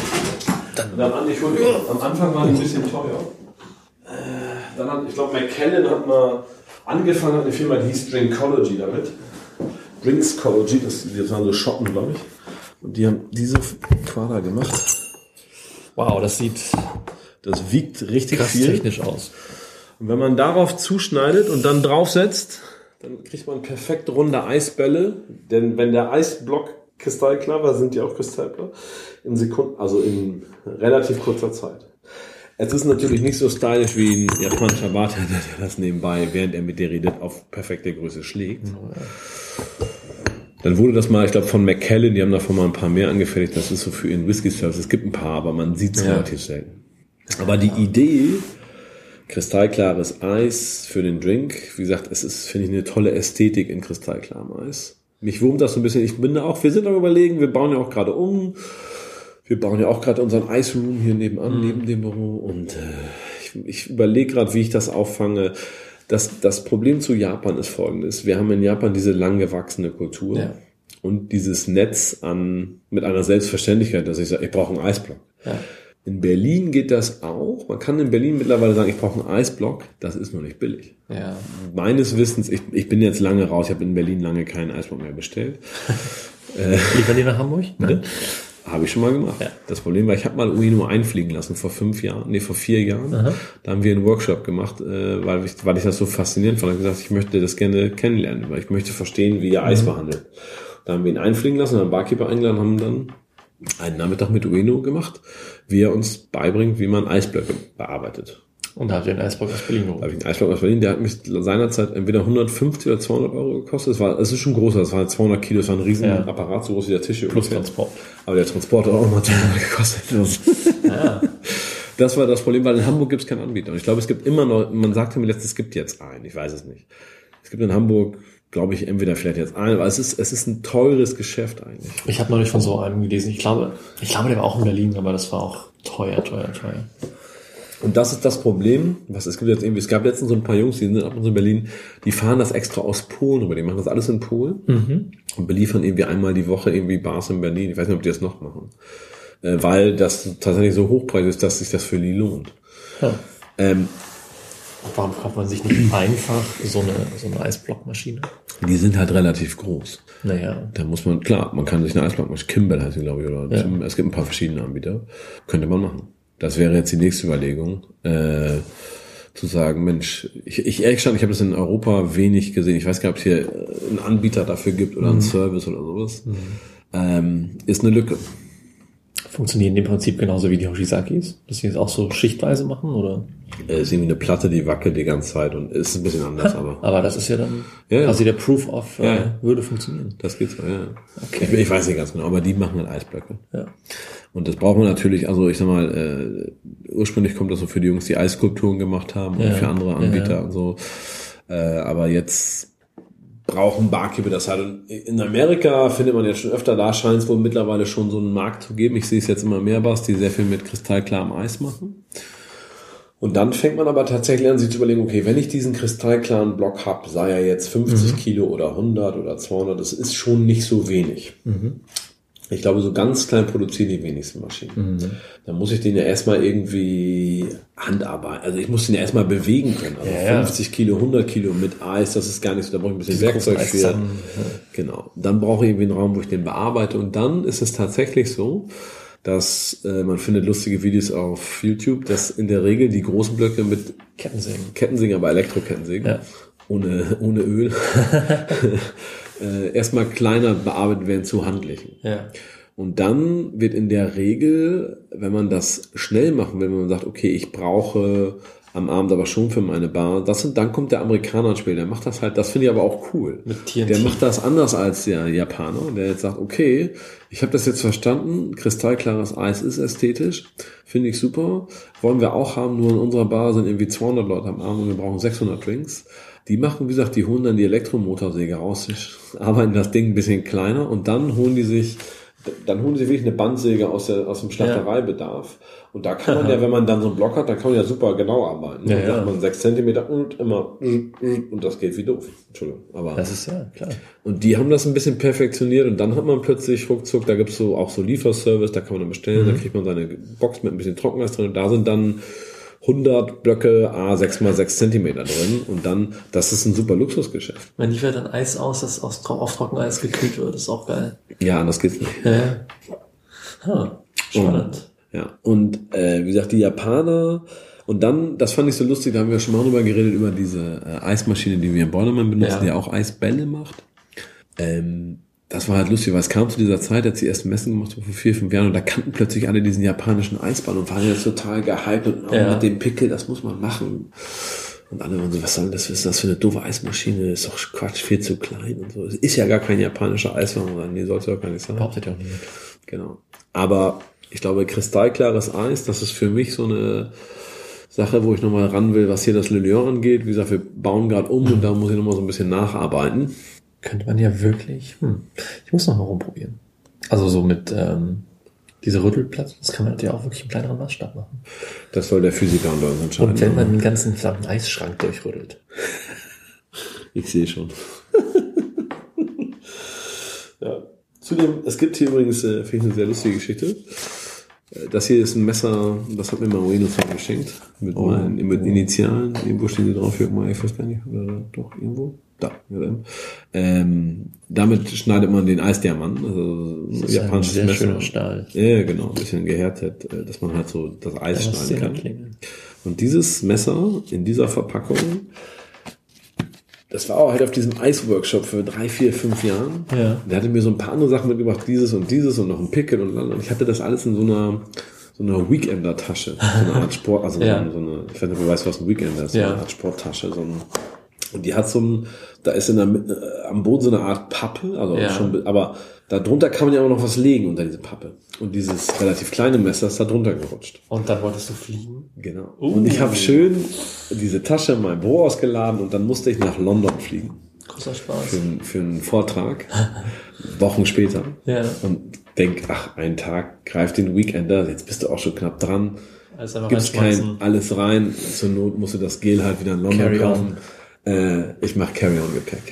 Am Anfang waren die ein bisschen teuer. Ich glaube, McKellen hat mal angefangen, hat eine Firma, die hieß Drinkology damit. Drinksology, das waren so Schotten, glaube ich. Und die haben diese Quader gemacht. Wow, das wiegt richtig krass viel. Technisch aus. Und wenn man darauf zuschneidet und dann draufsetzt, dann kriegt man perfekt runde Eisbälle. Denn wenn der Eisblock kristallklar war, sind die auch kristallklar, in Sekunden, also in relativ kurzer Zeit. Es ist natürlich nicht so stylisch wie ein japanischer Bartender, der das nebenbei, während er mit dir redet, auf perfekte Größe schlägt. Dann wurde das mal, ich glaube, von McKellen, die haben davon mal ein paar mehr angefertigt, das ist so für ihren Whisky-Service. Es gibt ein paar, aber man sieht es relativ selten. Aber die Idee, kristallklares Eis für den Drink, wie gesagt, es ist, finde ich, eine tolle Ästhetik in kristallklarem Eis. Mich wurmt das so ein bisschen, wir sind am Überlegen, wir bauen ja auch gerade um. Wir bauen ja auch gerade unseren Ice Room hier nebenan, neben dem Büro. Und ich überlege gerade, wie ich das auffange. Das Problem zu Japan ist folgendes. Wir haben in Japan diese lang gewachsene Kultur und dieses Netz mit einer Selbstverständlichkeit, dass ich sage, ich brauche einen Eisblock. Ja. In Berlin geht das auch. Man kann in Berlin mittlerweile sagen, ich brauche einen Eisblock. Das ist noch nicht billig. Ja. Meines Wissens, ich bin jetzt lange raus, ich habe in Berlin lange keinen Eisblock mehr bestellt. Liefern die nach Hamburg? Nein. Habe ich schon mal gemacht. Ja. Das Problem war, ich habe mal Ueno einfliegen lassen vor 4 Jahren. Aha. Da haben wir einen Workshop gemacht, weil ich das so faszinierend fand. Ich habe gesagt, ich möchte das gerne kennenlernen, weil ich möchte verstehen, wie ihr Eis behandelt. Da haben wir ihn einfliegen lassen, haben einen Barkeeper eingeladen, haben dann einen Nachmittag mit Ueno gemacht, wie er uns beibringt, wie man Eisblöcke bearbeitet. Und da habt ihr einen Eisblock aus Berlin geholt? Da habe ich einen Eisblock aus Berlin, der hat mich seinerzeit entweder 150 oder 200 Euro gekostet. Es ist schon groß, das waren 200 Kilo, das war ein riesen Apparat, so groß wie der Tisch. Plus Transport. Aber der Transport hat auch mal 200 gekostet. Ja. Das war das Problem, weil in Hamburg gibt es keinen Anbieter. Und ich glaube, es gibt immer noch, man sagte mir letztens, es gibt jetzt einen, ich weiß es nicht. Es gibt in Hamburg, glaube ich, entweder vielleicht jetzt einen, aber es ist ein teures Geschäft eigentlich. Ich habe neulich von so einem gelesen, ich glaube, der war auch in Berlin, aber das war auch teuer. Und das ist das Problem, es gab letztens so ein paar Jungs, die sind ab und zu in Berlin, die fahren das extra aus Polen rüber, die machen das alles in Polen und beliefern irgendwie einmal die Woche irgendwie Bars in Berlin. Ich weiß nicht, ob die das noch machen. Weil das tatsächlich so hochpreisig ist, dass sich das für die lohnt. Ja. Warum kauft man sich nicht einfach so eine Eisblockmaschine? Die sind halt relativ groß. Naja. Da muss man, klar, man kann sich eine Eisblockmaschine, Kimball heißt sie, glaube ich, oder es gibt ein paar verschiedene Anbieter. Könnte man machen. Das wäre jetzt die nächste Überlegung. zu sagen, Mensch, ich ehrlich gesagt, ich habe das in Europa wenig gesehen. Ich weiß gar nicht, ob es hier einen Anbieter dafür gibt oder einen Service oder sowas. Ist eine Lücke. Funktionieren im Prinzip genauso wie die Hoshizakis? Dass sie es auch so schichtweise machen, oder? Ist irgendwie eine Platte, die wackelt die ganze Zeit und ist ein bisschen anders, aber. Aber das ist ja dann quasi der Proof of, würde funktionieren. Das geht so, ja. Okay. Ich weiß nicht ganz genau, aber die machen halt Eisblöcke. Ja. Und das braucht man natürlich, also ich sag mal, ursprünglich kommt das so für die Jungs, die Eisskulpturen gemacht haben und für andere Anbieter und so. Aber jetzt brauchen Barkeeper das halt. Und in Amerika findet man jetzt schon öfter, da scheint es wohl mittlerweile schon so einen Markt zu geben. Ich sehe es jetzt immer mehr Bars, die sehr viel mit kristallklarem Eis machen. Und dann fängt man aber tatsächlich an, sich zu überlegen, okay, wenn ich diesen kristallklaren Block habe, sei er jetzt 50 Kilo oder 100 oder 200, das ist schon nicht so wenig. Ich glaube, so ganz klein produzieren die wenigsten Maschinen. Dann muss ich den ja erstmal irgendwie handarbeiten. Also ich muss den ja erstmal bewegen können. Also 50 Kilo, 100 Kilo mit Eis, das ist gar nicht so, da brauche ich ein bisschen Werkzeug für. Genau. Dann brauche ich irgendwie einen Raum, wo ich den bearbeite. Und dann ist es tatsächlich so, dass man findet lustige Videos auf YouTube, dass in der Regel die großen Blöcke mit Kettensägen, aber Elektrokettensägen, ohne Öl, erstmal kleiner bearbeitet werden zu handlichen. Ja. Und dann wird in der Regel, wenn man das schnell machen will, wenn man sagt, okay, ich brauche am Abend aber schon für meine Bar, dann kommt der Amerikaner ins Spiel, der macht das halt, das finde ich aber auch cool. Mit TNT. Der macht das anders als der Japaner, der jetzt sagt, okay, ich habe das jetzt verstanden, kristallklares Eis ist ästhetisch, finde ich super, wollen wir auch haben, nur in unserer Bar sind irgendwie 200 Leute am Abend und wir brauchen 600 Drinks. Die machen, wie gesagt, die holen dann die Elektromotorsäge raus, arbeiten das Ding ein bisschen kleiner und dann holen sie wirklich eine Bandsäge aus dem Schlachtereibedarf. Und da kann man wenn man dann so einen Block hat, da kann man ja super genau arbeiten. Dann sagt man 6 Zentimeter und immer und das geht wie doof. Entschuldigung. Aber das ist ja klar. Und die haben das ein bisschen perfektioniert und dann hat man plötzlich ruckzuck, da gibt's auch so Lieferservice, da kann man dann bestellen, da kriegt man seine Box mit ein bisschen Trockeneis drin und da sind dann 100 Blöcke, 6 mal 6 Zentimeter drin und dann, das ist ein super Luxusgeschäft. Man liefert dann Eis aus, das auf Trockeneis gekühlt wird, ist auch geil. Ja, anders geht's nicht. Spannend. Und wie gesagt, die Japaner und dann, das fand ich so lustig, da haben wir schon mal drüber geredet, über diese Eismaschine, die wir in Borderman benutzen, die auch Eisbälle macht. Das war halt lustig, weil es kam zu dieser Zeit, als die ersten Messen gemacht haben, vor 4-5 Jahren, und da kannten plötzlich alle diesen japanischen Eisball und waren jetzt total gehypt und mit dem Pickel, das muss man machen. Und alle waren so, was soll das, was ist das für eine doofe Eismaschine, ist doch Quatsch, viel zu klein und so. Es ist ja gar kein japanischer Eisball, nee, sollte doch gar nicht sein. Behauptet ja auch nicht. Genau. Aber ich glaube, kristallklares Eis, das ist für mich so eine Sache, wo ich nochmal ran will, was hier das Le Lion angeht. Wie gesagt, wir bauen gerade um und da muss ich nochmal so ein bisschen nacharbeiten. Könnte man ja wirklich, ich muss noch mal rumprobieren. Also so mit dieser Rüttelplatte, das kann man ja auch wirklich im kleineren Maßstab machen. Das soll der Physiker unter uns entscheiden. Und wenn man den ganzen verdammten Eisschrank durchrüttelt. Ich sehe schon. Zudem, es gibt hier übrigens, finde ich, eine sehr lustige Geschichte. Das hier ist ein Messer, das hat mir Marino geschenkt. Mit meinen Initialen. Irgendwo stehen sie drauf, ich weiß gar nicht, oder doch irgendwo. Da. Damit schneidet man den Eisdiamant, also das ist japanisches ein sehr Messer. Schöner Stahl. Ja, genau, ein bisschen gehärtet, dass man halt so das Eis schneiden kann. Klingeln. Und dieses Messer in dieser Verpackung, das war auch halt auf diesem Eisworkshop für 3, 4, 5 Jahren. Ja. Der hatte mir so ein paar andere Sachen mitgebracht, dieses und noch ein Pickel und ich hatte das alles in so einer Weekender-Tasche, so eine Art Sport, also so eine, ich weiß nicht, ob du weißt, was ein Weekender ist, so eine Art Sporttasche, und die hat da ist am Boden so eine Art Pappe, also schon, aber darunter kann man ja auch noch was legen unter diese Pappe. Und dieses relativ kleine Messer ist da drunter gerutscht. Und dann wolltest du fliegen? Genau. Und ich habe schön diese Tasche in mein Büro ausgeladen und dann musste ich nach London fliegen. Großer Spaß. Für einen Vortrag. Wochen später. Ja. Und denk, einen Tag, greif den Weekender, jetzt bist du auch schon knapp dran. Gibt's alles rein. Zur Not musst du das Gel halt wieder in London kaufen. Ich mache Carry-on-Gepäck.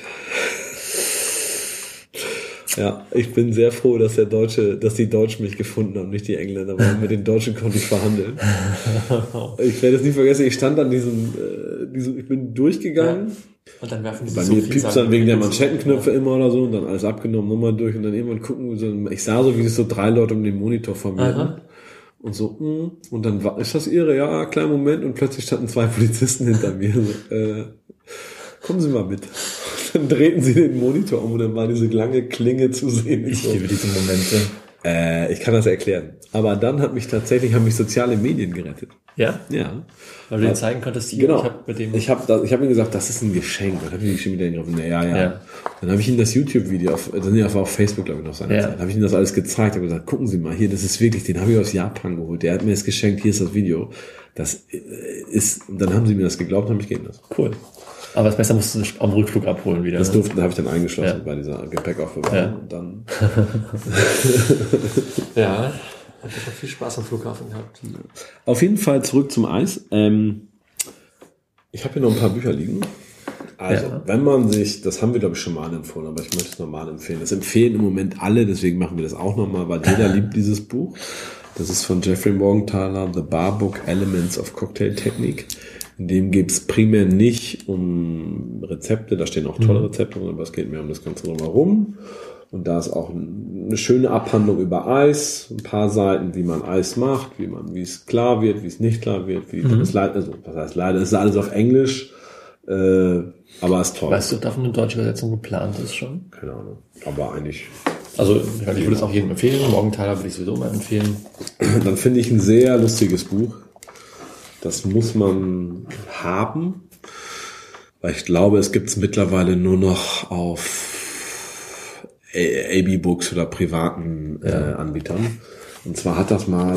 Ja, ich bin sehr froh, dass die Deutschen mich gefunden haben, nicht die Engländer, weil mit den Deutschen konnte ich verhandeln. Ich werde es nie vergessen, ich stand an ich bin durchgegangen. Ja. Und dann werfen die bei mir piepst dann wegen der Manschettenknöpfe immer oder so und dann alles abgenommen, nochmal durch und dann irgendwann gucken, ich sah so, wie sich so 3 Leute um den Monitor vermehren. Und so, und dann war, ist das Ihre? Ja, kleinen Moment. Und plötzlich standen 2 Polizisten hinter mir. So, kommen Sie mal mit. Dann drehten sie den Monitor um und dann war diese lange Klinge zu sehen. Ich liebe diese Momente. Ich kann das erklären. Aber dann haben mich soziale Medien gerettet. Ja? Ja. Weil du dir zeigen konntest, genau. Ich hab ihm gesagt, das ist ein Geschenk. Dann habe ich schon wieder drauf. Ja. Dann habe ich ihm das YouTube-Video auf Facebook, glaube ich, noch seiner Zeit. Habe ich ihm das alles gezeigt. Habe gesagt, gucken Sie mal hier, das ist wirklich, den habe ich aus Japan geholt. Der hat mir das geschenkt. Hier ist das Video. Das ist, und dann haben sie mir das geglaubt und haben mich gehen lassen. Cool. Aber das Messer musst du am Rückflug abholen wieder. Das habe ich dann eingeschlossen bei dieser Gepäckaufbewahrung. Ja. Und dann ja. Hat doch viel Spaß am Flughafen gehabt. Auf jeden Fall zurück zum Eis. Ich habe hier noch ein paar Bücher liegen. Also, wenn man sich, das haben wir glaube ich schon mal empfohlen, aber ich möchte es nochmal empfehlen. Das empfehlen im Moment alle, deswegen machen wir das auch nochmal, weil jeder liebt dieses Buch. Das ist von Jeffrey Morgenthaler, The Bar Book Elements of Cocktail Technique. In dem geht es primär nicht um Rezepte, da stehen auch tolle Rezepte, aber es geht mehr um das Ganze drumherum. Und da ist auch eine schöne Abhandlung über Eis, ein paar Seiten, wie man Eis macht, wie es klar wird, wie es nicht klar wird, was heißt leider, es ist alles auf Englisch, aber ist toll. Weißt du, ob davon eine deutsche Übersetzung geplant ist schon? Keine Ahnung, aber eigentlich. Also, ich würde es auch jedem empfehlen, Morgenthaler würde ich sowieso mal empfehlen. Dann finde ich ein sehr lustiges Buch. Das muss man haben, weil ich glaube, es gibt es mittlerweile nur noch auf AB Books oder privaten Anbietern. Und zwar hat das mal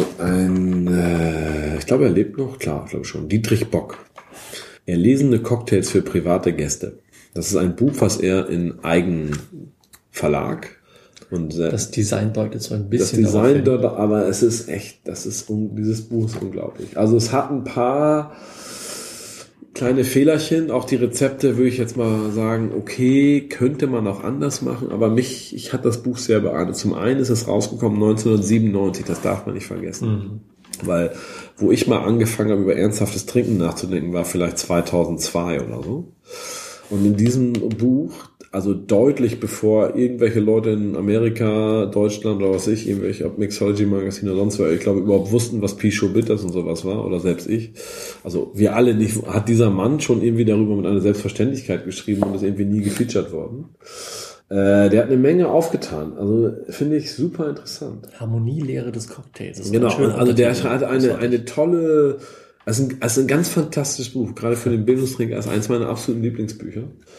ich glaube, er lebt noch, klar, ich glaube schon, Dietrich Bock. Erlesene Cocktails für private Gäste. Das ist ein Buch, was er in Eigenverlag und das Design deutet so ein bisschen. Das Design deutet, aber es ist echt, dieses Buch ist unglaublich. Also es hat ein paar kleine Fehlerchen, auch die Rezepte würde ich jetzt mal sagen, okay, könnte man auch anders machen, aber ich hat das Buch sehr beeindruckt. Zum einen ist es rausgekommen 1997, das darf man nicht vergessen. Weil, wo ich mal angefangen habe, über ernsthaftes Trinken nachzudenken, war vielleicht 2002 oder so. Und in diesem Buch, also deutlich bevor irgendwelche Leute in Amerika, Deutschland oder was ich, irgendwelche, ob Mixology Magazine oder sonst was, ich glaube, überhaupt wussten, was Pichot Bitters und sowas war, oder selbst ich. Also wir alle nicht, hat dieser Mann schon irgendwie darüber mit einer Selbstverständlichkeit geschrieben und ist irgendwie nie gefeatured worden. Der hat eine Menge aufgetan. Also finde ich super interessant. Harmonielehre des Cocktails. Das ist genau, also der hat eine tolle, also ein ganz fantastisches Buch, gerade für den Bildungsträger, ist eins meiner absoluten Lieblingsbücher.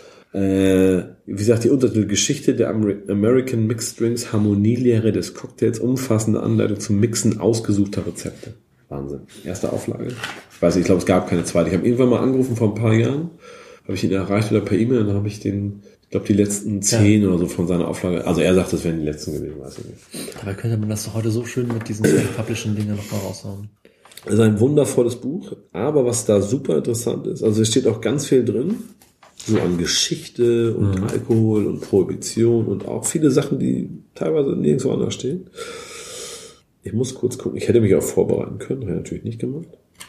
Wie gesagt, die Untertitel Geschichte der American Mixed Drinks, Harmonielehre des Cocktails, umfassende Anleitung zum Mixen ausgesuchter Rezepte. Wahnsinn. Erste Auflage. Ich glaube, es gab keine zweite. Ich habe irgendwann mal angerufen vor ein paar Jahren, habe ich ihn erreicht oder per E-Mail, und dann habe ich ich glaube, die letzten 10 oder so von seiner Auflage, also er sagt, das wären die letzten gewesen, weiß ich nicht. Dabei könnte man das doch heute so schön mit diesen Self-Publishing-Dingern nochmal raushauen. Es ist ein wundervolles Buch, aber was da super interessant ist, also es steht auch ganz viel drin, so an Geschichte und Alkohol und Prohibition und auch viele Sachen, die teilweise nirgendwo anders stehen. Ich muss kurz gucken, ich hätte mich auch vorbereiten können, habe ich natürlich nicht gemacht.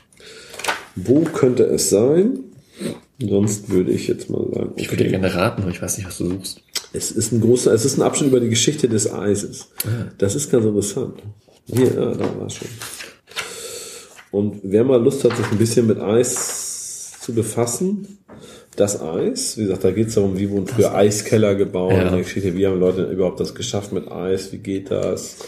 Wo könnte es sein? Sonst würde ich jetzt mal sagen. Okay. Ich würde dir gerne raten, aber ich weiß nicht, was du suchst. Es ist ein Abschnitt über die Geschichte des Eises. Das ist ganz interessant. Hier, da war es schon. Und wer mal Lust hat, sich ein bisschen mit Eis zu befassen, das Eis, wie gesagt, da geht es darum, wie wurden früher Eiskeller gebaut, eine Geschichte, wie haben Leute überhaupt das geschafft mit Eis, wie geht das?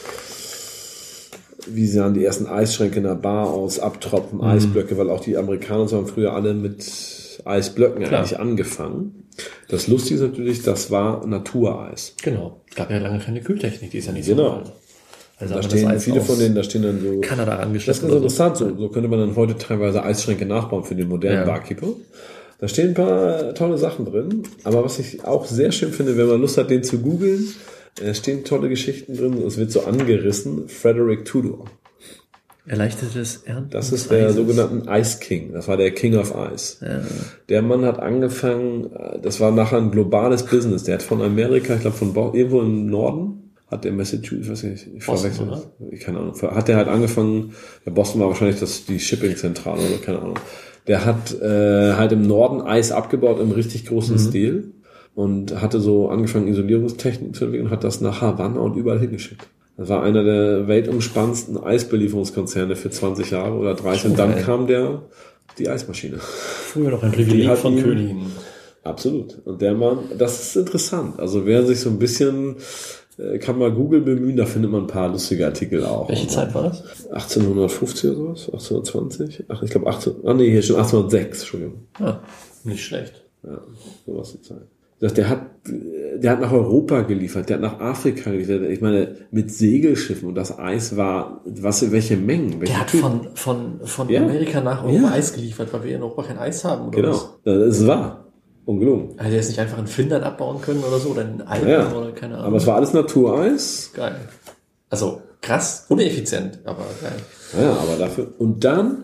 Wie sahen die ersten Eisschränke in der Bar aus, Abtropfen, Eisblöcke, weil auch die Amerikaner haben früher alle mit Eisblöcken eigentlich angefangen. Das Lustige ist natürlich, das war Natureis. Genau. Es gab ja lange keine Kühltechnik, die ist ja nicht so normal. Also da stehen viele von denen, da stehen dann so Kanada angeschlossen. Das ist ganz interessant, so könnte man dann heute teilweise Eisschränke nachbauen für den modernen Barkeeper. Da stehen ein paar tolle Sachen drin, aber was ich auch sehr schön finde, wenn man Lust hat, den zu googeln, stehen tolle Geschichten drin, es wird so angerissen, Frederick Tudor. Erleichtertes Ernten. Das ist der sogenannte Ice King. Das war der King of Ice. Ja. Der Mann hat angefangen, das war nachher ein globales Business. Der hat von Amerika, ich glaube von irgendwo im Norden, hat der Massachusetts, ich weiß nicht, ich verwechsel das. Keine Ahnung. Hat der halt angefangen, der Boston war wahrscheinlich die Shipping-Zentrale oder keine Ahnung. Der hat halt im Norden Eis abgebaut im richtig großen Stil und hatte so angefangen, Isolierungstechniken zu entwickeln und hat das nach Havanna und überall hingeschickt. Das war einer der weltumspannendsten Eisbelieferungskonzerne für 20 Jahre oder 30. Und dann kam die Eismaschine. Früher noch ein Privileg von Königen. Absolut. Und der Mann, das ist interessant. Also wer sich so ein bisschen, kann mal Google bemühen, da findet man ein paar lustige Artikel auch. Welche Zeit war das? 1850 oder sowas? 1820? Ach, ich glaube hier schon 1806, Entschuldigung. Ah, nicht schlecht. Ja, sowas die Zeit. Der hat nach Europa geliefert, der hat nach Afrika geliefert. Ich meine, mit Segelschiffen und das Eis war, welche Mengen? Der hat von Amerika nach Europa Eis geliefert, weil wir in Europa kein Eis haben, oder was? Genau, das ist wahr. Ungelungen. Also der ist nicht einfach in Finnland abbauen können oder so, oder in Alpen oder keine Ahnung. Aber es war alles Natureis. Geil. Also krass, uneffizient, aber geil. Ja, aber dafür. Und dann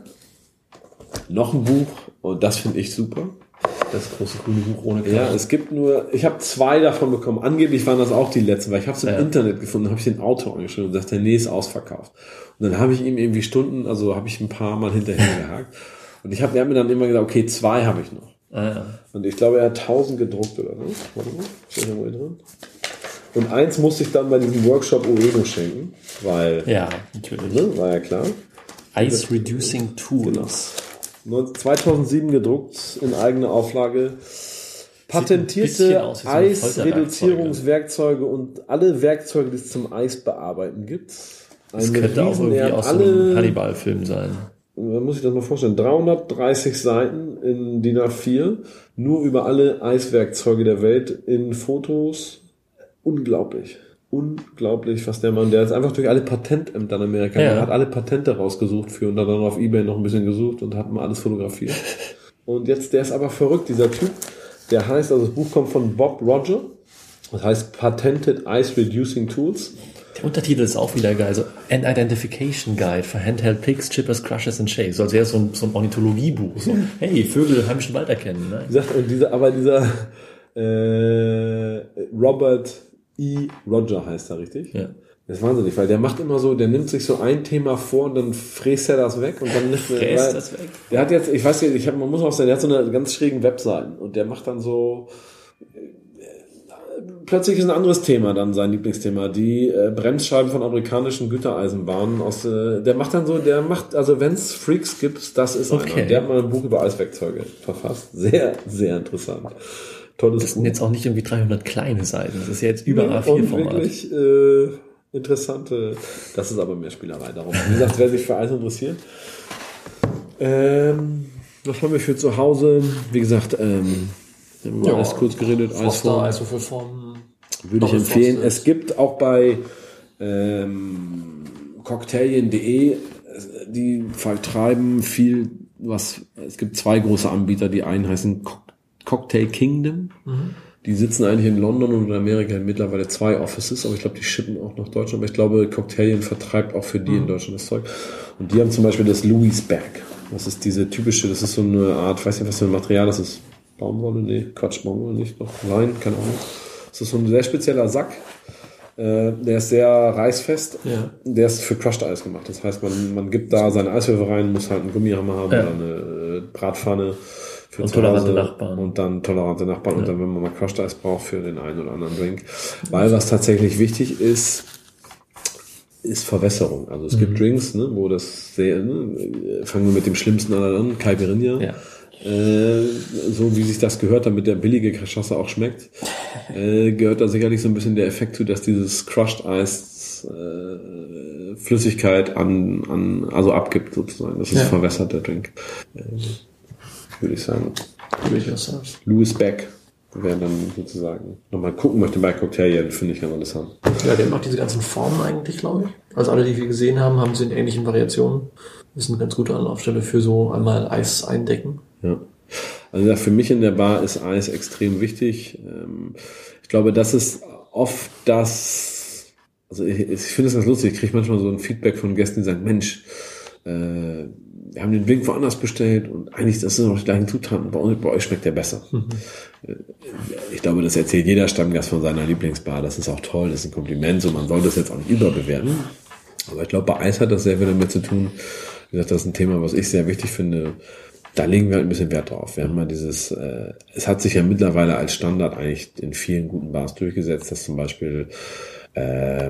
noch ein Buch, und das finde ich super. Das große grüne Buch ohne Karte. Ja, es gibt ich habe 2 davon bekommen. Angeblich waren das auch die letzten, weil ich habe es im Internet gefunden, habe ich den Autor angeschrieben und sagte, nee, ist ausverkauft. Und dann habe ich ihm irgendwie habe ich ein paar Mal hinterher gehakt. Und er hat mir dann immer gesagt, okay, 2 habe ich noch. Und ich glaube, er hat 1000 gedruckt oder so. Warte mal, steht da wohl drin. Und 1 musste ich dann bei diesem Workshop Ueno schenken, weil... Ja, natürlich. Ne, war ja klar. Ice Reducing Tools. Genau. 2007 gedruckt, in eigener Auflage. Patentierte Eisreduzierungswerkzeuge und alle Werkzeuge, die es zum Eisbearbeiten gibt. Das könnte auch irgendwie aus einem Hannibal-Film sein. Da muss ich das mal vorstellen. 330 Seiten in DIN A4, nur über alle Eiswerkzeuge der Welt in Fotos. Unglaublich. Unglaublich, was der Mann, der ist einfach durch alle Patentämter in Amerika, der hat alle Patente rausgesucht für und hat dann auf eBay noch ein bisschen gesucht und hat mal alles fotografiert. Und jetzt, der ist aber verrückt, dieser Typ, der heißt, also das Buch kommt von Bob Roger, das heißt Patented Ice Reducing Tools. Der Untertitel ist auch wieder geil, so An Identification Guide for Handheld Picks, Chippers, Crushers and Shakes. So als wäre so ein Ornithologiebuch. So, hey, Vögel im heimischen Wald erkennen. Ne? Und dieser Robert E. Roger heißt er, richtig? Ja. Das ist wahnsinnig, weil der macht immer so, der nimmt sich so ein Thema vor und dann fräst er das weg und dann nicht mehr. Das weg. Der hat jetzt, ich weiß nicht, man muss auch sagen, der hat so eine ganz schrägen Webseiten und der macht dann so, plötzlich ist ein anderes Thema dann sein Lieblingsthema, die Bremsscheiben von amerikanischen Gütereisenbahnen also wenn es Freaks gibt, das ist einer. Der hat mal ein Buch über Eiswerkzeuge verfasst. Sehr, sehr interessant. Tolles Das sind Buch. jetzt auch nicht irgendwie 300 kleine Seiten, das ist ja jetzt über A4-Format. Wirklich interessante, das ist aber mehr Spielerei darum. Wie gesagt, wer sich für Eis interessiert. Was haben wir für zu Hause? Wie gesagt, über Eis kurz geredet. Eiswürfelformen. Würde ich empfehlen. Es gibt auch bei cocktailien.de, die vertreiben viel, es gibt 2 große Anbieter, die einen heißen Cocktail Kingdom. Die sitzen eigentlich in London und in Amerika mittlerweile 2 Offices, aber ich glaube, die shippen auch nach Deutschland. Aber ich glaube, Cocktailien vertreibt auch für die in Deutschland das Zeug. Und die haben zum Beispiel das Louis Bag. Das ist diese typische, das ist so eine Art, weiß nicht, was für ein Material das ist. Baumwolle? Nee, Quatsch, Baumwolle nicht. Noch Lein, keine Ahnung. Das ist so ein sehr spezieller Sack. Der ist sehr reißfest. Ja. Der ist für Crushed Eis gemacht. Das heißt, man gibt da seine Eiswürfel rein, muss halt einen Gummihammer haben oder eine Bratpfanne für und tolerante Nachbarn. Und dann tolerante Nachbarn. Und dann, wenn man mal Crushed Eis braucht, für den einen oder anderen Drink. Weil was tatsächlich wichtig ist Verwässerung. Also es gibt Drinks, ne, wo das sehr, fangen wir mit dem schlimmsten an, Caipirinha. Ja. So wie sich das gehört, damit der billige Cachaça auch schmeckt, gehört da sicherlich so ein bisschen der Effekt zu, dass dieses Crushed Eis Flüssigkeit also abgibt sozusagen. Das ist verwässert, der Drink. Würde ich sagen. Louis Beck, wer dann sozusagen nochmal gucken möchte bei Cocktailien, finde ich, kann man das haben. Ja, der macht diese ganzen Formen eigentlich, glaube ich. Also alle, die wir gesehen haben, haben sie in ähnlichen Variationen. Das ist eine ganz gute Anlaufstelle für so einmal Eis eindecken. Ja. Also für mich in der Bar ist Eis extrem wichtig. Ich glaube, das ist oft also ich finde es ganz lustig, ich kriege manchmal so ein Feedback von Gästen, die sagen, Mensch, wir haben den Drink woanders bestellt und eigentlich das sind auch die gleichen Zutaten, bei euch schmeckt der besser. Ich glaube, das erzählt jeder Stammgast von seiner Lieblingsbar, das ist auch toll, das ist ein Kompliment, so man soll das jetzt auch nicht überbewerten. Aber ich glaube, bei Eis hat das sehr viel damit zu tun. Wie gesagt, das ist ein Thema, was ich sehr wichtig finde. Da legen wir halt ein bisschen Wert drauf. Wir haben mal es hat sich ja mittlerweile als Standard eigentlich in vielen guten Bars durchgesetzt, dass zum Beispiel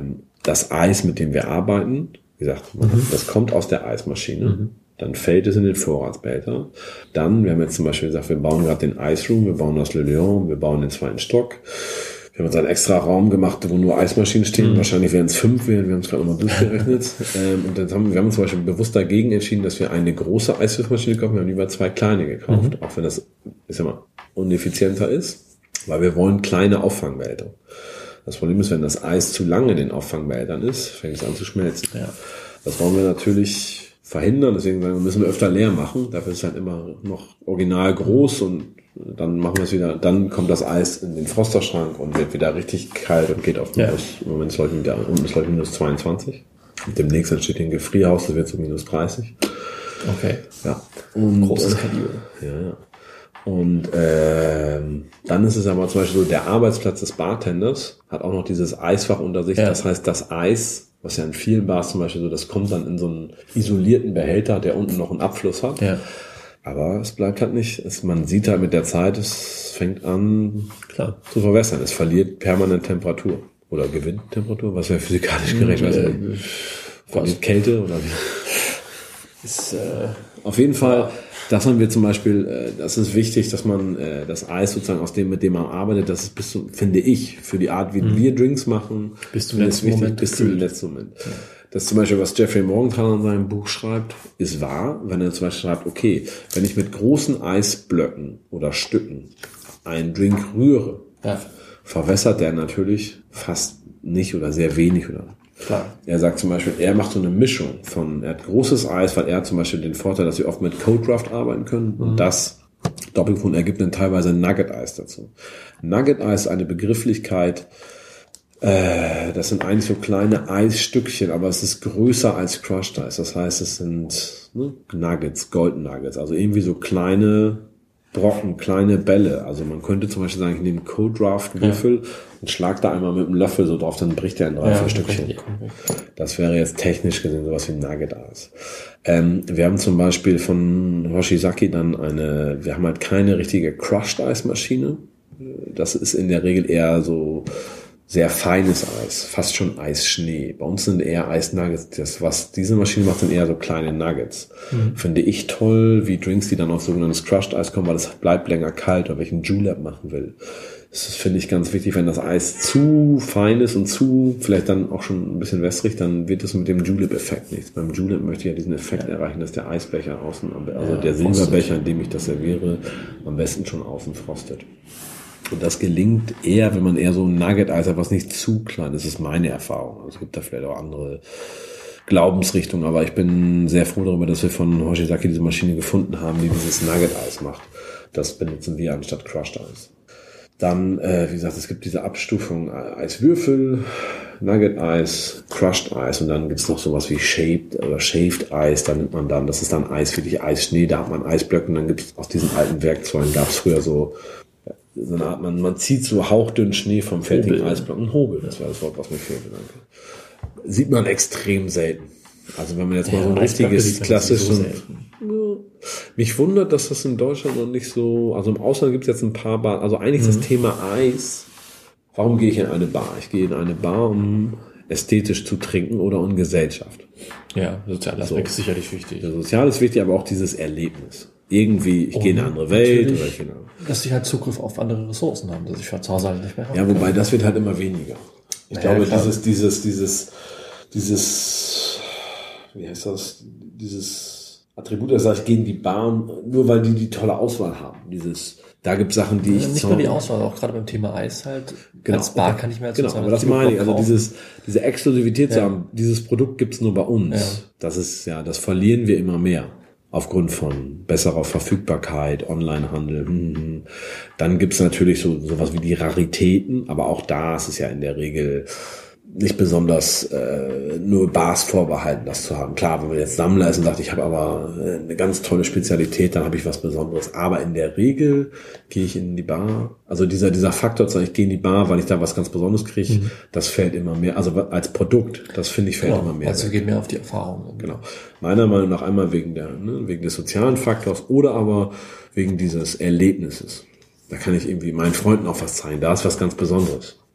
das Eis, mit dem wir arbeiten, wie gesagt, das kommt aus der Eismaschine. Dann fällt es in den Vorratsbehälter. Dann, wir haben jetzt zum Beispiel gesagt, wir bauen gerade den Ice Room, wir bauen das Le Lion, wir bauen den 2. Stock. Wir haben uns einen extra Raum gemacht, wo nur Eismaschinen stehen. Wahrscheinlich werden es 5 werden. Wir haben es gerade nochmal durchgerechnet. Und dann wir haben uns zum Beispiel bewusst dagegen entschieden, dass wir eine große Eiswürfelmaschine kaufen. Wir haben lieber 2 kleine gekauft. Auch wenn das, ich sag mal, uneffizienter ist. Weil wir wollen kleine Auffangbehälter. Das Problem ist, wenn das Eis zu lange in den Auffangbehältern ist, fängt es an zu schmelzen. Ja. Das wollen wir natürlich verhindern. Deswegen müssen wir öfter leer machen. Dafür ist es halt immer noch original groß und dann machen wir es wieder, dann kommt das Eis in den Frosterschrank und wird wieder richtig kalt und geht auf minus, im Moment ist unten ist minus 22. Und demnächst entsteht ein Gefrierhaus, das wird so minus 30. Okay. Ja. Und, großes Kaliber. Ja. Und dann ist es aber zum Beispiel so, der Arbeitsplatz des Bartenders hat auch noch dieses Eisfach unter sich. Ja. Das heißt, das Eis, was ja in vielen Bars zum Beispiel so, das kommt dann in so einen isolierten Behälter, der unten noch einen Abfluss hat. Ja. Aber es bleibt halt nicht, man sieht halt mit der Zeit, es fängt an zu verwässern. Es verliert permanent Temperatur oder gewinnt Temperatur, was wäre physikalisch gerecht, verliert Kälte oder wie. Ist, auf jeden Fall, das haben wir zum Beispiel, das ist wichtig, dass man das Eis sozusagen aus dem, mit dem man arbeitet, das ist finde ich, für die Art, wie wir Drinks machen, bis zum letzten Moment. Bis zum letzten Moment. Ja. Das zum Beispiel, was Jeffrey Morgenthaler in seinem Buch schreibt, ist wahr, wenn er zum Beispiel schreibt, okay, wenn ich mit großen Eisblöcken oder Stücken einen Drink rühre, verwässert der natürlich fast nicht oder sehr wenig oder. Klar. Er sagt zum Beispiel, er macht so eine Mischung er hat großes Eis, weil er hat zum Beispiel den Vorteil, dass wir oft mit Cold Draft arbeiten können und das Doppelgrund ergibt dann teilweise Nugget-Eis dazu. Nugget-Eis ist eine Begrifflichkeit, das sind eigentlich so kleine Eisstückchen, aber es ist größer als Crushed Eis. Das heißt, es sind Nuggets, Golden Nuggets, also irgendwie so kleine Brocken, kleine Bälle. Also man könnte zum Beispiel sagen, ich nehme Cold Draft Würfel und schlag da einmal mit dem Löffel so drauf, dann bricht der in 3-4 Stückchen. Das wäre jetzt technisch gesehen sowas wie ein Nugget-Eis. Wir haben zum Beispiel von Hoshizaki wir haben halt keine richtige Crushed Eismaschine. Das ist in der Regel eher so sehr feines Eis, fast schon Eisschnee. Bei uns sind eher Eisnuggets. Das, was diese Maschine macht, sind eher so kleine Nuggets. Finde ich toll, wie Drinks, die dann auf sogenanntes Crushed Eis kommen, weil es bleibt länger kalt, oder wenn ich einen Julep machen will. Das finde ich ganz wichtig, wenn das Eis zu fein ist und vielleicht dann auch schon ein bisschen wässrig, dann wird es mit dem Julep-Effekt nichts. Beim Julep möchte ich ja diesen Effekt erreichen, dass der Eisbecher außen, also der Silberbecher, in dem ich das serviere, am besten schon außen frostet. Und das gelingt eher, wenn man eher so ein Nugget-Eis hat, was nicht zu klein ist. Das ist meine Erfahrung. Also es gibt da vielleicht auch andere Glaubensrichtungen, aber ich bin sehr froh darüber, dass wir von Hoshizaki diese Maschine gefunden haben, die dieses Nugget-Eis macht. Das benutzen wir anstatt Crushed Eis. Dann, wie gesagt, es gibt diese Abstufung Eiswürfel, Nugget-Eis, Crushed Eis und dann gibt's noch sowas wie Shaved Eis. Da nimmt man dann, das ist dann Eis, wirklich Eisschnee, da hat man Eisblöcke und dann gibt's aus diesen alten Werkzeugen, gab's früher so eine Art, man zieht so hauchdünnen Schnee vom fertigen Eisblock. Ein Hobel, das war das Wort, was mir fehlte. Danke. Sieht man extrem selten. Also wenn man jetzt mal so ein richtiges, klassisches... Mich wundert, dass das in Deutschland noch nicht so... Also im Ausland gibt es jetzt ein paar Bar... Also eigentlich ist das Thema Eis... Warum gehe ich in eine Bar? Ich gehe in eine Bar, um ästhetisch zu trinken oder um Gesellschaft. Ja, sozialer Aspekt ist sicherlich wichtig. Der Sozial ist wichtig, aber auch dieses Erlebnis. Irgendwie, ich gehe in eine andere Welt oder ich dass ich halt Zugriff auf andere Ressourcen habe, dass ich von zu Hause halt nicht mehr habe. Ja, wobei das wird halt immer weniger. Ich glaube, dieses, wie heißt das, dieses Attribut, das sage ich, gegen die Bar, nur weil die tolle Auswahl haben. Da gibt es Sachen, die ich... Nicht nur die Auswahl, auch gerade beim Thema Eis halt. Genau, als Bar kann ich mir genau, aber das meine ich. Also diese Exklusivität zu haben, dieses Produkt gibt's nur bei uns. Ja. Das verlieren wir immer mehr. Aufgrund von besserer Verfügbarkeit, Onlinehandel. Dann gibt's natürlich sowas wie die Raritäten, aber auch da ist es ja in der Regel nicht besonders nur Bars vorbehalten, das zu haben. Klar, wenn man jetzt Sammler ist und sagt, ich habe aber eine ganz tolle Spezialität, dann habe ich was Besonderes. Aber in der Regel gehe ich in die Bar. Also dieser Faktor, ich gehe in die Bar, weil ich da was ganz Besonderes kriege, das fällt immer mehr. Also als Produkt, das finde ich, fällt immer mehr. Also geht mehr auf die Erfahrung. Genau. Meiner Meinung nach einmal wegen des sozialen Faktors oder aber wegen dieses Erlebnisses. Da kann ich irgendwie meinen Freunden auch was zeigen. Da ist was ganz Besonderes.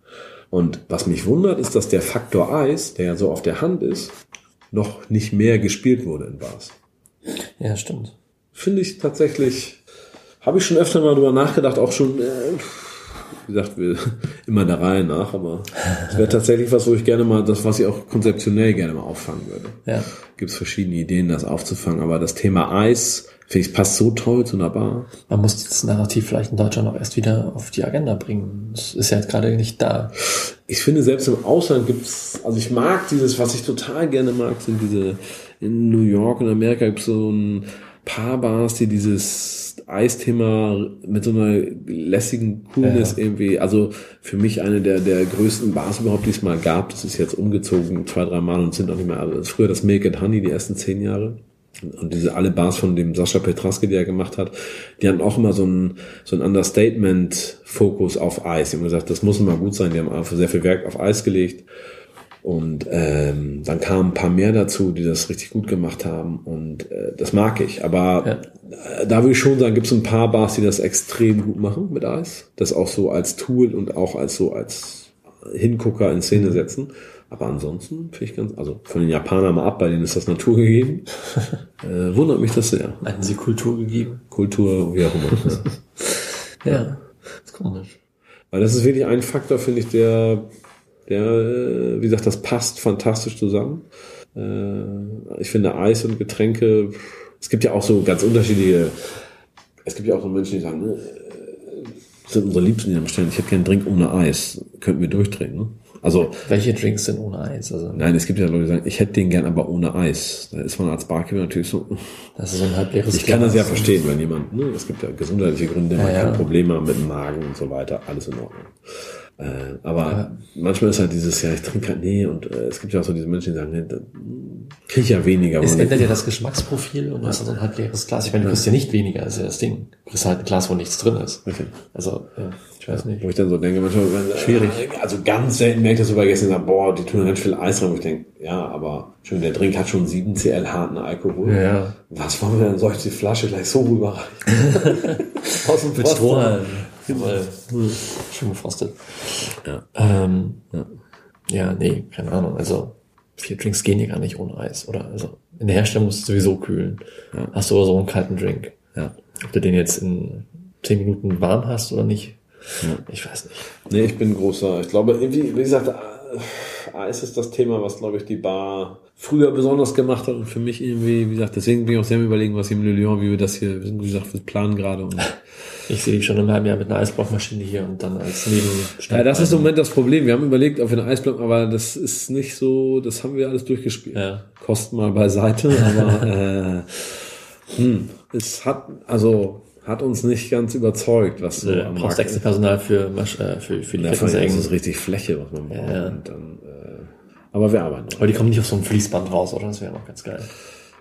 Und was mich wundert, ist, dass der Faktor Eis, der ja so auf der Hand ist, noch nicht mehr gespielt wurde in Bars. Ja, stimmt. Finde ich tatsächlich, habe ich schon öfter mal drüber nachgedacht, auch schon, wie gesagt, wir immer der Reihe nach, aber es wäre tatsächlich was, wo ich gerne mal, das, was ich auch konzeptionell gerne mal auffangen würde. Ja. Gibt es verschiedene Ideen, das aufzufangen, aber das Thema Eis, finde ich, passt so toll zu einer Bar. Man muss das Narrativ vielleicht in Deutschland auch erst wieder auf die Agenda bringen. Das ist ja jetzt gerade nicht da. Ich finde, selbst im Ausland gibt's, also ich mag dieses, was ich total gerne mag, sind diese, in New York und Amerika gibt's so ein paar Bars, die dieses Eisthema mit so einer lässigen Coolness irgendwie, also für mich eine der größten Bars überhaupt, die es mal gab. Das ist jetzt umgezogen 2-3 Mal und sind auch nicht mehr, also früher das Milk and Honey, die ersten 10 Jahre. Und diese alle Bars von dem Sascha Petraske, die er gemacht hat, die haben auch immer so ein Understatement-Fokus auf Eis. Die haben gesagt, das muss immer gut sein. Die haben einfach sehr viel Werk auf Eis gelegt. Und dann kamen ein paar mehr dazu, die das richtig gut gemacht haben. Und das mag ich. Aber da würde ich schon sagen, gibt es ein paar Bars, die das extrem gut machen mit Eis. Das auch so als Tool und auch als Hingucker in Szene setzen. Aber ansonsten finde ich also von den Japanern mal ab, bei denen ist das Natur gegeben. Wundert mich das sehr. Hatten sie Kultur gegeben? Kultur, wie auch immer. Ja, das ist komisch. Weil das ist wirklich ein Faktor, finde ich, der, wie gesagt, das passt fantastisch zusammen. Ich finde Eis und Getränke, es gibt ja auch so ganz unterschiedliche, es gibt ja auch so Menschen, die sagen, das sind unsere Liebsten, die haben stellen, ich hätte gerne einen Drink ohne Eis. Könnten wir durchdrehen, ne? Also, welche Drinks sind ohne Eis? Also, nein, es gibt ja Leute, die sagen, ich hätte den gern, aber ohne Eis. Da ist man als Barkeeper natürlich so. Das ist so ein halbleeres Ich kann das ja verstehen, wenn jemand, ne, es gibt ja gesundheitliche Gründe, man kann Probleme haben mit dem Magen und so weiter, alles in Ordnung. Aber manchmal ist halt dieses, ja, ich trinke halt, nee, und es gibt ja auch so diese Menschen, die sagen, nee, kriege ich ja weniger. Es ändert ja das Geschmacksprofil und du hast so ein halbleeres Glas. Ich meine, du kriegst ja nicht weniger, ist ja das Ding. Du kriegst halt ein Glas, wo nichts drin ist. Okay. Also, ich weiß nicht. Wo ich dann so denke, manchmal, schwierig. Also ganz selten merke ich das so bei Gästen, sagen, boah, die tun ganz viel Eis rein, wo ich denke, ja, aber schön, der Drink hat schon 7 Cl harten Alkohol. Ja. Was wollen wir denn, soll ich die Flasche gleich so rüberreichen? Aus dem Mit Strohhalm. Schön gefrostet. Ja, nee, keine Ahnung. Also 4 Drinks gehen ja gar nicht ohne Eis, oder? Also in der Herstellung musst du sowieso kühlen. Ja. Hast du aber so einen kalten Drink. Ja. Ob du den jetzt in 10 Minuten warm hast oder nicht, ich weiß nicht. Nee, ich bin großer. Ich glaube, irgendwie, wie gesagt, Eis ist das Thema, was, glaube ich, die Bar früher besonders gemacht hat und für mich irgendwie, wie gesagt, deswegen bin ich auch sehr überlegen, was hier im Le Lion, wie wir das hier, wie gesagt, wir planen gerade und ich sehe dich schon im halben Jahr mit einer Eisblockmaschine hier und dann als Nebenstand. Ja, das ist im Moment das Problem. Wir haben überlegt, ob wir eine Eisblock, aber das ist nicht so, das haben wir alles durchgespielt. Ja. Kosten mal beiseite, aber es hat uns nicht ganz überzeugt, was so am Markt ist. Extra Personal für die Kettensägen. Das ist richtig Fläche, was man braucht. Ja. Und dann, aber wir arbeiten. Aber die kommen nicht auf so ein Fließband raus, oder? Das wäre noch ganz geil.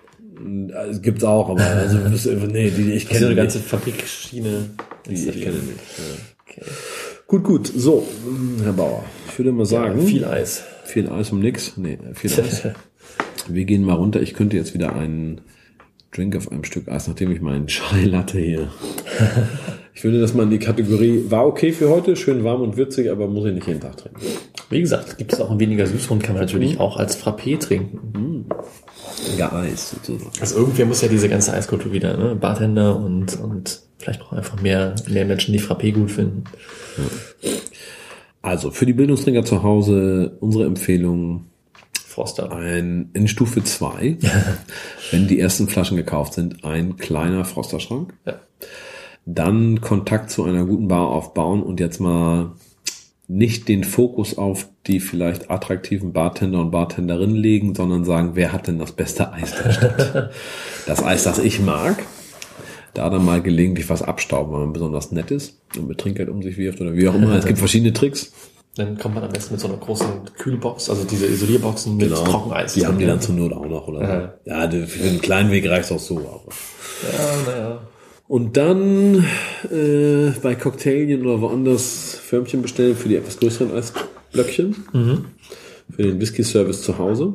Es gibt's auch, aber also nee, ich kenne eine ganze Fabrikschiene. Ich kenne nicht. Ja. Okay. Gut. So, Herr Bauer, ich würde mal sagen, viel Eis. Viel Eis um nix. Nee, viel Eis. Wir gehen mal runter. Ich könnte jetzt wieder einen Drink auf einem Stück Eis, nachdem ich meinen Chai Latte hier. Ich würde das mal in die Kategorie war okay für heute, schön warm und würzig, aber muss ich nicht jeden Tag trinken. Wie gesagt, gibt es auch ein weniger süß und kann man natürlich auch als Frappé trinken. Ja, Eis sozusagen. Also irgendwer muss ja diese ganze Eiskultur wieder, ne? Bartender und vielleicht auch einfach mehr Menschen, die Frappé gut finden. Ja. Also für die Bildungstrinker zu Hause unsere Empfehlung Froster. In Stufe 2, wenn die ersten Flaschen gekauft sind, ein kleiner Frosterschrank. Ja. Dann Kontakt zu einer guten Bar aufbauen und jetzt mal nicht den Fokus auf die vielleicht attraktiven Bartender und Bartenderinnen legen, sondern sagen, wer hat denn das beste Eis der Stadt? Das Eis, das ich mag. Da dann mal gelegentlich was abstauben, wenn man besonders nett ist und mit Trinkgeld um sich wirft oder wie auch immer. Es gibt verschiedene Tricks. Dann kommt man am besten mit so einer großen Kühlbox, also diese Isolierboxen mit Trockeneis. Die haben die dann zur Not auch noch, oder? Ja, für einen kleinen Weg reicht es auch so. Aber. Ja, naja. Und dann bei Cocktailien oder woanders Förmchen bestellen für die etwas größeren Eisblöckchen. Für den Whisky-Service zu Hause.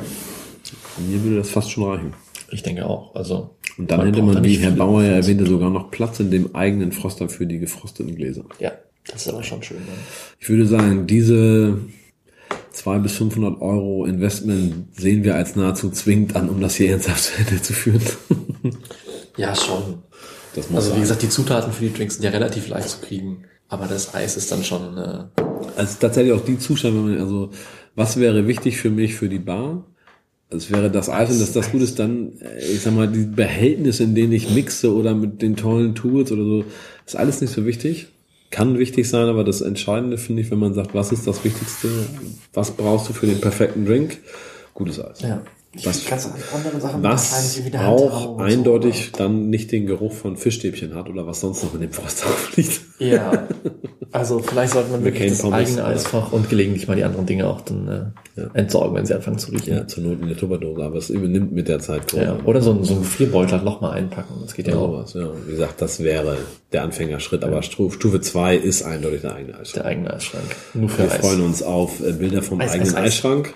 Mir würde das fast schon reichen. Ich denke auch. Also und dann hätte man, wie Herr Bauer ja erwähnte, sogar noch Platz in dem eigenen Froster für die gefrosteten Gläser. Ja, Das ist aber schon schön. Ne? Ich würde sagen, diese 200 bis 500 Euro Investment sehen wir als nahezu zwingend an, um das hier ernsthaft zu Ende zu führen. Ja, schon. Das muss Also sein. wie gesagt, die Zutaten für die Drinks sind ja relativ leicht zu kriegen. Aber das Eis ist dann schon... Also tatsächlich auch die Zustände, also was wäre wichtig für mich für die Bar? Es wäre das Eis und das Gute ist dann, ich sag mal, die Behältnisse, in denen ich mixe oder mit den tollen Tools oder so, ist alles nicht so wichtig. Kann wichtig sein, aber das Entscheidende finde ich, wenn man sagt, was ist das Wichtigste? Was brauchst du für den perfekten Drink? Gutes Eis. Ja. Was andere Sachen wahrscheinlich wieder auch eindeutig dann nicht den Geruch von Fischstäbchen hat oder was sonst noch in dem Frost aufliegt. Ja, also vielleicht sollte man wirklich das eigene Eisfach und gelegentlich mal die anderen Dinge auch dann entsorgen, wenn sie anfangen zu riechen. Ja, zur Not in der Tupperdose, aber es übernimmt mit der Zeit. Ja, oder so ein Gefrierbeutel halt nochmal einpacken, das geht ja auch. Was, ja. Wie gesagt, das wäre der Anfängerschritt, aber Stufe 2 ist eindeutig der eigene Eisschrank. Der eigene Eisschrank. Nur für Wir freuen uns auf Bilder vom eigenen Eisschrank.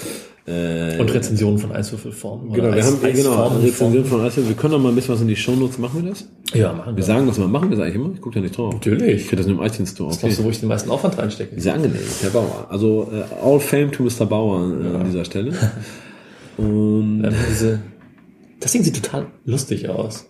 Und Rezensionen von Eiswürfelformen. Genau, wir haben Rezensionen von Eiswürfeln. Wir können noch mal ein bisschen was in die Shownotes, machen wir das? Ja, machen wir. Wir sagen das mal, machen wir das eigentlich immer? Ich gucke da nicht drauf. Natürlich. Ich kriege das in einem iTunes-Store. Okay. Das ist, wo ich den meisten Aufwand reinstecke. Sehr angenehm, Herr Bauer. Also all fame to Mr. Bauer an dieser Stelle. Und das Ding sieht total lustig aus.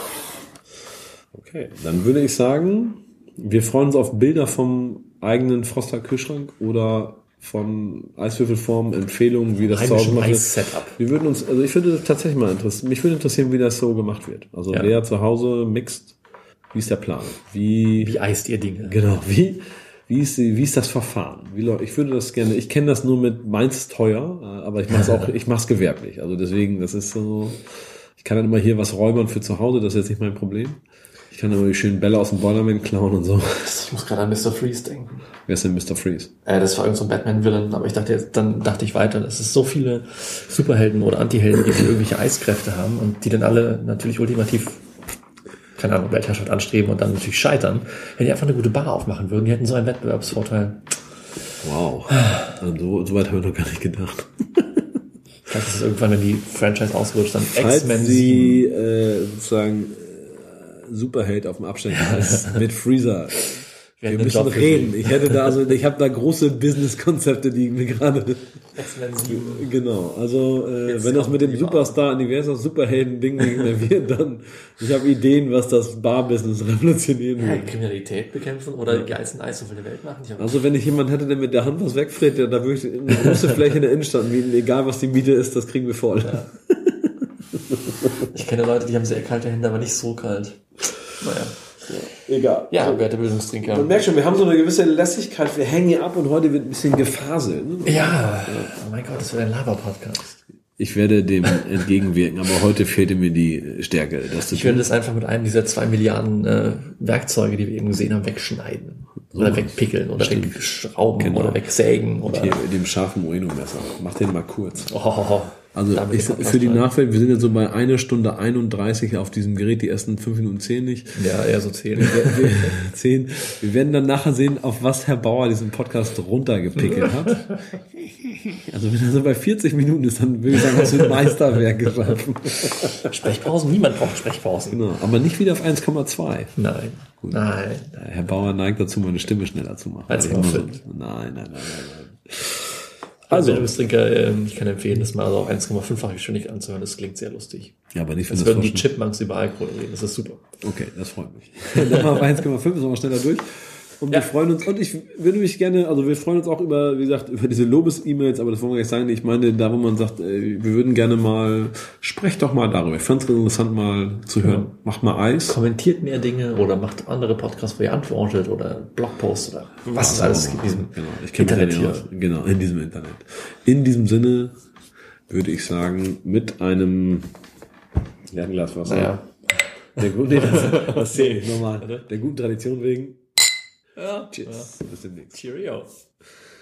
Okay, dann würde ich sagen, wir freuen uns auf Bilder vom eigenen Froster Kühlschrank oder von Eiswürfelformen, Empfehlungen, wie das zu Hause gemacht wird. Wir würden uns, also ich würde tatsächlich mal interessieren, mich würde interessieren, wie das so gemacht wird. Also wer zu Hause mixt, wie ist der Plan? Wie eist ihr Dinge? Genau, wie ist das Verfahren? Ich würde das gerne, ich kenne das nur mit meins ist teuer, aber ich mache es gewerblich. Also deswegen, das ist so, ich kann dann immer hier was räubern für zu Hause, das ist jetzt nicht mein Problem. Ich kann immer die schönen Bälle aus dem Boilerman klauen und so. Ich muss gerade an Mr. Freeze denken. Wer ist denn Mr. Freeze? Das war irgend so ein Batman-Villain, aber dann dachte ich weiter, dass es so viele Superhelden oder Antihelden gibt, die irgendwelche Eiskräfte haben und die dann alle natürlich ultimativ, keine Ahnung, Weltherrschaft anstreben und dann natürlich scheitern. Wenn die einfach eine gute Bar aufmachen würden, die hätten so einen Wettbewerbsvorteil. Wow. So weit habe ich noch gar nicht gedacht. Vielleicht ist es irgendwann, wenn die Franchise ausrutscht, dann X-Men sie sozusagen Superheld auf dem Abstellgleis mit Freezer. Wir müssen reden. Ich habe da große Business-Konzepte, die mir gerade. X-Men 7. Genau. Also wenn das mit dem Superstar Universum Superhelden-Ding nicht mehr wird, dann ich habe Ideen, was das Bar-Business revolutionieren will. Kriminalität bekämpfen oder die geilsten Eiswürfel der Welt machen. Also wenn ich jemanden hätte, der mit der Hand was wegfriert, da würde ich eine große Fläche in der Innenstadt mieten, egal was die Miete ist, das kriegen wir voll. Ja. Ich kenne Leute, die haben sehr kalte Hände, aber nicht so kalt. Naja. Ja, egal. Ja, werte Bildungstrinker. Man merkt schon, wir haben so eine gewisse Lässigkeit, wir hängen hier ab und heute wird ein bisschen gefaselt. Ne? Ja, oh mein Gott, das wird ein Laber-Podcast. Ich werde dem entgegenwirken, aber heute fehlte mir die Stärke. Ich werde das einfach mit einem dieser 2 Milliarden Werkzeuge, die wir eben gesehen haben, wegschneiden. Oder wegpickeln oder wegschrauben oder wegsägen. Oder mit dem scharfen Ueno-Messer. Mach den mal kurz. Also für die Nachwelt, wir sind jetzt so bei 1 Stunde 31 auf diesem Gerät, die ersten 5 Minuten 10 nicht. Ja, eher so 10. 10. Wir werden dann nachher sehen, auf was Herr Bauer diesen Podcast runtergepickelt hat. Also wenn er so bei 40 Minuten ist, dann würde ich sagen, hast du ein Meisterwerk geschaffen. Sprechpausen? Niemand braucht Sprechpausen. Genau, aber nicht wieder auf 1,2. Nein. Gut. Nein. Herr Bauer neigt dazu, meine Stimme schneller zu machen. 1,5. Nein. Also, Trinker, ich kann empfehlen, das mal auf 1,5-fache Geschwindigkeit anzuhören. Das klingt sehr lustig. Ja, aber nicht, wenn das würden die Chipmunks über Alkohol reden. Das ist super. Okay, das freut mich. Dann mal auf 1,5, sind wir schneller durch. Und wir freuen uns, und ich würde mich gerne, also wir freuen uns auch über, wie gesagt, über diese Lobes-E-Mails, aber das wollen wir gleich sagen. Ich meine, da wo man sagt, wir würden gerne mal, sprecht doch mal darüber. Ich fand es interessant mal zu hören. Macht mal Eis. Kommentiert mehr Dinge oder macht andere Podcasts, wo ihr antwortet oder Blogposts oder was es alles gibt in diesem Internet hier. Genau, in diesem Internet. In diesem Sinne würde ich sagen, mit einem Glas Wasser. Naja. Das zähle ich nochmal. Der guten Tradition wegen. Ja. Tschüss. Bis demnächst. Cheerio.